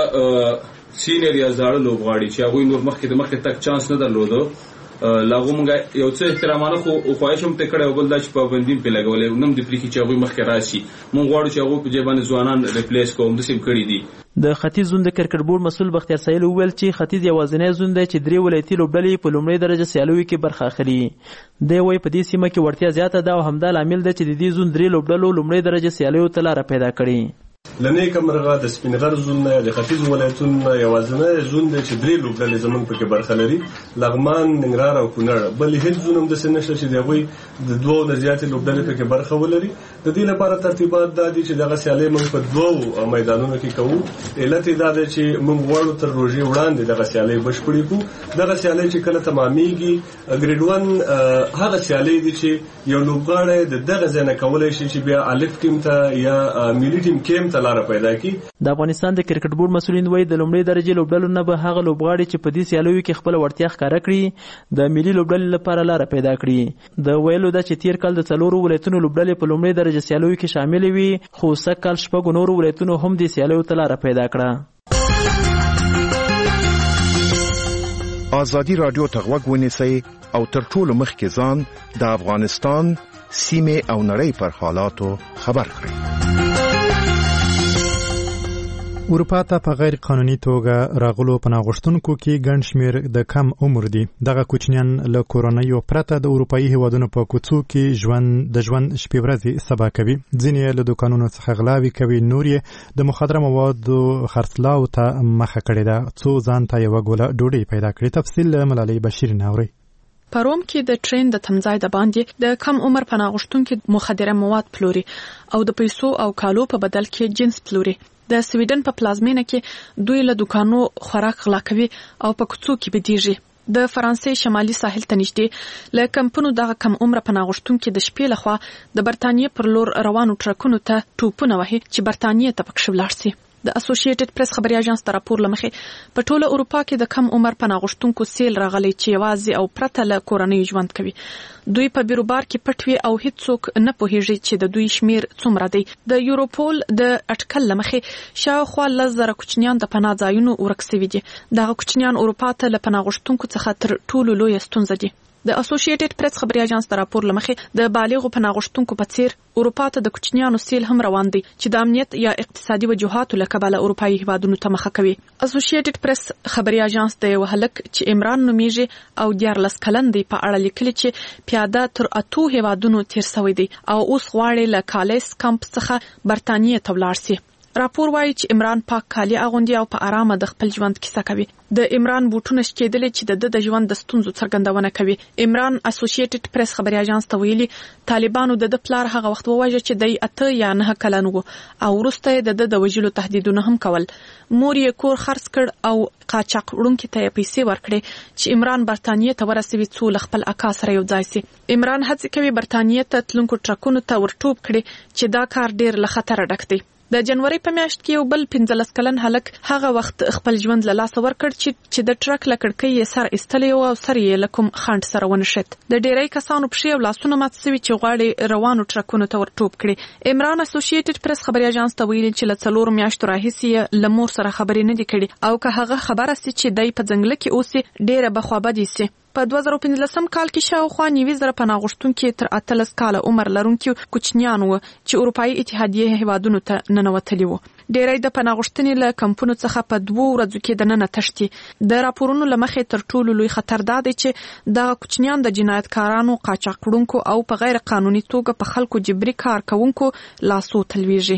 سینیر یا زاړه لوبغاړي چې هغوی نور مخکې د مخکې تک چانس نه درلوده لاغو موږ یو څه احترامانه خو خواهش هم پرې کړی او بل دا چې پابندي هم پرې لګولې نوم دې پرېښي چې هغوی مخکې راشي. موږ غواړو چې هغوی په دې باندې ځوانان ریپلیس کړو، همداسې هم کړي دي. د ختیځ زون د کرکټ بورډ مسؤل بختیار سایل وویل چې ختیځ یوازینی زون دی چې درې ولایتي لوبډلې په لومړۍ درجه سیالیو کې برخه اخلي. دی وایي په دې سیمه کې وړتیا زیاته ده او همدا لامل دی چې د دې زون درې لوبډلو لومړۍ درجه سیالیو ته لاره پیدا کړې. لنې کمرغه د سپینغر زون نه د ختیځ ولایتونو یوازینی زون دی چې درې لوبډلې زمونږ پکې برخه لري، لغمان، ننګرهار او کونړ. بل هیڅ زون هم داسې نشته چې د هغوی د دوو نه زیاتې لوبډلې پکې برخه ولري. د دې لپاره ترتیبات دا دي چې دغه سیالۍ موږ په دوو میدانونو کې کوو. علت یې دا دی چې موږ غواړو تر روژې وړاندې دغه سیالۍ بشپړې کړو. دغه سیالۍ چې کله تمامیږي ګریډ ون هغه سیالۍ دي چې یو لوبغاړی د دغه ځای نه کولی شي چې بیا الف ټیم ته یا ملي ټیم کې ته لاره پیدا کړي. د افغانستان د کرکټ بورډ مسؤلین وایي د لومړۍ درجې لوبډلو نه به هغه لوبغاړي چې په دې سیالیو کې خپله وړتیا ښکاره کړي د ملي لوبډلې لپاره لاره پیدا کړي. د ویلو ده چې تیر کال د څلورو ولایتونو لوبډلې په لومړۍ درجه سیالیو کې شاملې وي، خو سږ کال شپږو نورو ولایتونو هم دې سیالیو ته لاره پیدا کړه. ازادي رادیو ته غوږ ونیسئ او تر ټولو مخکې ځان د افغانستان سیمې او نړۍ پر حالاتو خبر کړئ. اروپا ته په غیر قانوني توګه راغلو پناه غوښتونکو کې ګڼ شمېر د کم عمر دي. دغه کوچنیان له کورنیو پرته د اروپایي هیوادونو په کوڅو کې ژوند د ژوند شپې ورځې سبا کوي. ځینې یې له دوکانونو څخه غلاوې کوي، نور یې د مخدره موادو خرڅلاو ته مخه کړې ده څو ځان ته یوه ګوله ډوډۍ پیدا کړي. تفصیل له ملالۍ بشیر ناوري. په روم کې د ټرین د تمځای د باندې د کم عمر پناه غوښتونکي مخدره مواد پلوري او د پیسو او کالو په بدل کې جنس پلوري. د سویډن په پلازمینه کې دوی له دوکانو خوراک غلا کوي او په کوڅو کې بېدېږي. د فرانسې شمالي ساحل ته نږدې له کمپونو دغه کم عمره پناه غوښتونکي د شپې لخوا د برتانیې پر لور روانو ټرکونو ته ټوپونه وهي چې برتانیې ته پکښې ولاړ سي. د اسوسییټډ پریس خبري اژانس تر راپور لمخې په ټوله اروپا کې د کم عمر پناه غوښتونکو سیل راغلی چې یوازې او پرته له کورنۍ ژوند کوي. دوی په بیروبار کې پټوي او هیڅوک نه پوهیږي چې د دوی شمیر څومره دی. د یوروپول د اټکل لمخې شاوخوا لس زره کوچنیان د پناه ځایونو ورک شوي دي. دغه کوچنیان اروپا ته له پناه غوښتونکو څخه تر ټولو لویه ستونزه دي. د اسوسییټډ پریس خبري اژانس تر راپور لمخې د بالغو پناه غوښتونکو په څیر اروپا ته د کوچنیانو سیل هم روان دي چې د امنیت یا اقتصادي وجوهاتو له کبله اروپایي هیوادونو ته مخه کوي. اسوسییټډ پریس خبري اژانس د یو هلک چې عمران نومیږي او دیارلس کلن دی په اړه لیکلي چې پیاده تر اتو هیوادونو تیر شوی دی او اوس غواړي له کالیس کمپ څخه برتانیې ته ولاړ شي. راپور وایي چې عمران پاک کالي اغوندي او په آرامه د خپل ژوند کیسه کوي. د عمران بوټونه شکېدل چې د د ژوند د ستونزو څرګندونه کوي. عمران اسوسییټډ پریس خبري اژانس ته ویلي طالبانو د د پلار هغه وخت وواژه چې د اته یا نه کلن وو او وروسته د د د وژلو تهدیدونه هم کول. مور یې کور خرڅ کړ او قاچاق وړونکو ته پیسې ورکړې چې عمران برتانیې ته ورسوي څو خپل اکا سره یو ځای شي. عمران هڅه کوي برتانیې ته تلونکو ټرکونو ته ورټوپ کړي چې دا کار ډیر له خطر ډک دی. د جنوري په میاشت کې یو بل پنځلس کلن هلک هغه وخت خپل ژوند له لاسه ورکړ چې چې د ټرک له کړکۍ یې سر ایستلی و او سر یې له کوم خنډ سره ونښت. د ډیری کسانو پښې او لاسونه مات شوي چې غواړي روانو ټرکونو ته ورټوپ کړي. عمران اسوسییټډ پریس خبري اژانس ته ویلي چې له څلورو میاشتو راهیسې یې له مور سره خبرې نه دي کړي او که هغه خبره سي چې دی په ځنګله کې اوسي ډیره بخوابدي سي. په دوه زره پنځلسم کال کې شاوخوا نوي زره پناه غوښتونکي تر اتلس کاله عمر لرونکي کوچنیان وو چې اروپایي اتحادیې هیوادونو ته ننوتلي وو. ډیری د پناه غوښتنې له کمپونو څخه په دوه ورځو کې دننه تښتي. د راپورونو له مخې تر ټولو لوی خطر دا دی چې دغه کوچنیان د جنایتکارانو، قاچاق وړونکو او په غیر قانوني توګه په خلکو جبري کار کوونکو لاسو تلویږي.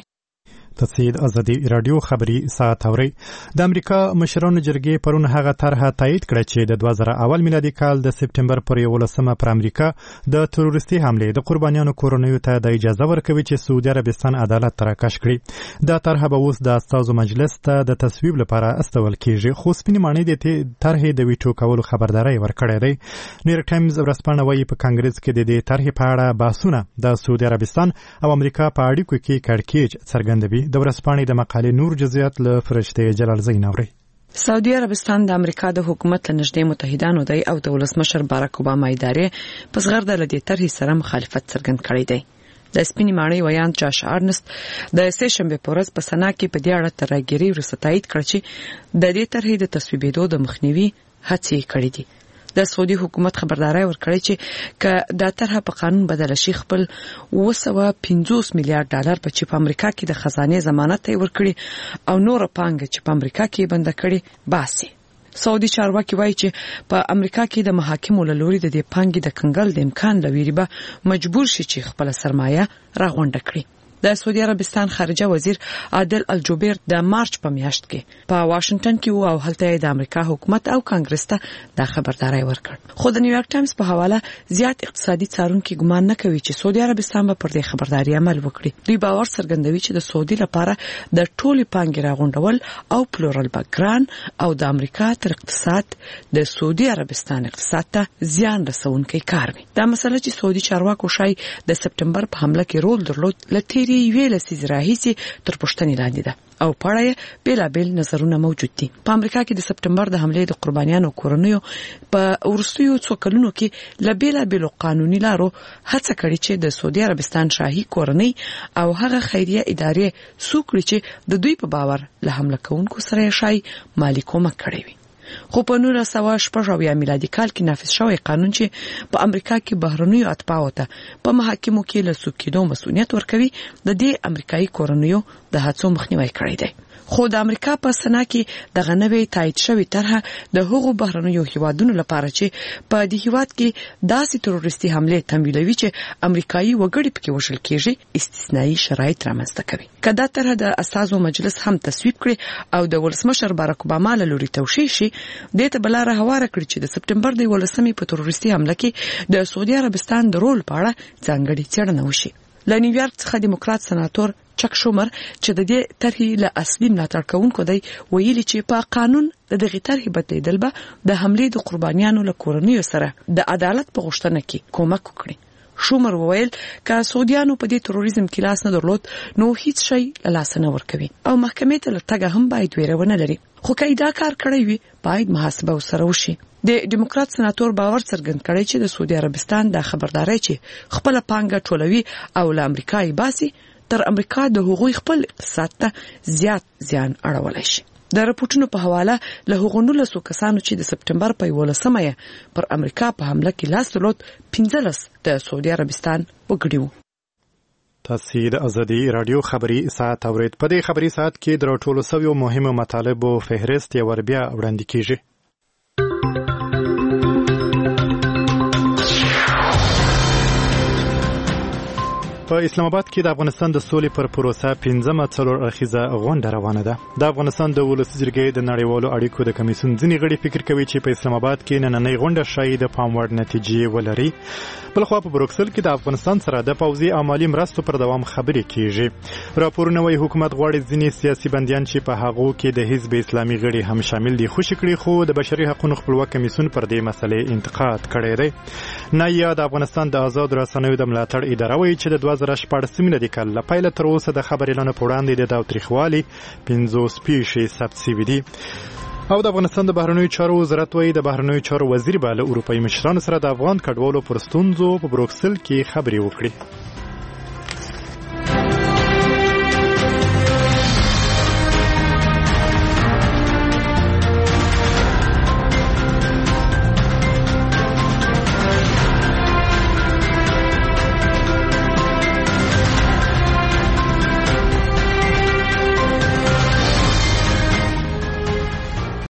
تصید ازادي رادیو خبري ساعت اوري. د امریکا مشرانو جرګې پرون هغه طرحه تایید کړه چې د دوه زره اول میلادي کال د سپټمبر پر یولسمه پر امریکا د تروریستي حمله د قربانیانو کورنیو ته د اجازه ورکوي چې سعودي عربستان عدالت تراکش کړي. دا طرحه به اوس د استازو مجلس ته د تصویب لپاره استول کیږي خو سپینې معنی د طرحې د ویټو کولو خبرداري ورکړې ده. نیویورک ټایمز ورځپاڼه وايي په کانګرس کې د دې طرحې په اړه بحثونه د سعودي عربستان او امریکا په اړیکو کې کړکېچ څرګندوي. د ورځپاڼې د مقالې نور جزئیات له فرشته جلال زین اوري. سعودي عربستان د امریکا د حکومت له نږدې متحدانو دی او د ولسمشر باراک اوباما ادارې په زغرده له دې طرحې سره مخالفت څرګند کړی دی. د سپینې ماڼۍ ویان جاش ارنست د سه شنبه په ورځ په سنا کې په دې اړه تر راګيري وروسته تایید کړ چې د دې طرحې د تصویبېدو د مخنیوي هڅې کړې دي. د سعودي حکومت خبرداري ورکړی چې ک دا طرحه په قانون بدل شي خپل اوه سوه پنځوس میلیارډ ډالر په چې په امریکا کې د خزانه ضمانت ورکړي او نور پانګه چې په امریکا کې بند کړي باسي. سعودي چارواکي وایي چې په امریکا کې د محاکمو له لوري د دې پانګې د کنګل د امکان لوي به مجبور شي چې خپل سرمایه راغونډه کړي. د سعودي عربستان خارجه وزیر عادل الجبیر د مارچ په میاشت کې په واشنگټن کې وو او هلته د امریکا حکومت او کانګرس ته د خبرداري ورکړ. خو د نیویارک ټایمز په حواله زیات اقتصادي څارونکي ګمان نه کوي چې سعودي عربستان به پر دې خبرداري عمل وکړي. دوی باور څرګندوي چې د سعودي لپاره د ټولي پانګې راغونډول او پلورل بګران او د امریکا تر اقتصاد د سعودي عربستان اقتصاد ته زیان رسونکي کار وي. دا مسله چې سعودي چارواکو شای د سپټمبر په حمله کې رول درلود لته ویل سي راهيسي تر پښتنې لاندې ده او پړای بیلابل نظرونه موجود دي. په امریکا کې د سپټمبر د حمله د قربانیانو کورنیو په ورستیو څو کلونو کې لبیلا بیل قانوني لارو هڅه کړې چې د سعودي عربستان شاهي کورنۍ او هغه خیریه ادارې سوکړي چې د دوی په باور له حمله کوونکو سره شای مالی کومک کړی وي. خو په نور سوا شپږ اویا میلادي کال کې نافذ شوی قانون چې په امریکا کې بهرنیو اتباعو ته په محاکمو کې له سوکېدو مسؤلیت ورکوي د دې امریکایي کورنیو د هڅو مخنیوي کړی دی. خو د امریکا په سنا کې د غنوي تایید شوی طرحه د هغو بهرنیو هیوادونو لپاره چې په دې هیواد کې داسې تروریستي حمله تمویلوي چې امریکایي وګړي پکې وژل کېږي استثنایی شرایط رامنځته کوي. کدا طرحه د استازو مجلس هم تصویب کړي او د ولسمشر باراک اوباما له لوري توشیح شي د ته بل راهواره کړی چې د سپټمبر د ولسمې په تروریستي حمله کې د سعودي عربستان د رول په اړه ځانګړي څېړنه وشي. له نیویارک څخه دیموکرات سناتور چک شومر چې د دې طرحې له اصلي ملاتړ کوونکو دی ویلي چې په قانون د دغه طرحې بدلیدل به د حملې د قربانیانو له کورنیو سره د عدالت په غوښتنه کې کومک وکړي. شومر وویل که سعودیانو په دې تروریزم کې لاس نه درلود نو هیڅ شی لاس نه ورکوي او محکمې ته لټګه هم باید ویرونه لري خو کله دا کار کړی وي باید محاسبه وسره وشي د دیموکرات سناتور باور څرګند کړی چې د سعودي عربستان د خبرداري چې خپل پانګه ټولوي او له امریکای باسي تر امریکا د هغوی خپل اقتصاد ته زیات زیان اړولای شي د راپورټونو په حواله له هغو نولسو کسانو چې د سپټمبر په یولسمه پر امریکا په حمله کې لاس درلود پنځلس د سعودي عربستان وګړي وو. تاسو د ازادي رادیو خبري ساعت اورید. په دې خبري ساعت کې د راټولو سویو مهمو مطالبو فهرست یې ور بیا وړاندې کیږي. په اسلام آباد کې د افغانستان د سولې پر پروسه پنځمه څلور اړخیزه غونډه روانه ده. د افغانستان د ولسي جرګې د نړیوالو اړیکو د کمیسیون ځینې غړي فکر کوي چې په اسلام آباد کې نننۍ غونډه شاید د پام وړ نتیجې ولري. بلخوا په بروکسل کې د افغانستان سره د پوځي او مالي مرستو پر دوام خبرې کیږي. راپورونه وايي حکومت غواړي ځینې سیاسي بندیان چې په هغو کې د حزب اسلامي غړي هم شامل دي خوشي کړي خو د بشري حقوقو خپلواک کمیسیون پر دې مسلې انتقاد کړی دی. نایا د افغانستان د آزاد رسنیو د ملاتړ اداره وايي چې د دوه زره شپاړس میلادي کال له پیله تر اوسه د خبرې اعلان په وړاندې د تاوتریخوالي پنځوس پیښې ثبت شوي دي. او د افغانستان د بهرنیو چارو وزارت وايي د بهرنیو چارو وزیر به له اروپایي مشرانو سره د افغان کډوالو پر ستونزو په بروکسل کې خبرې وکړي.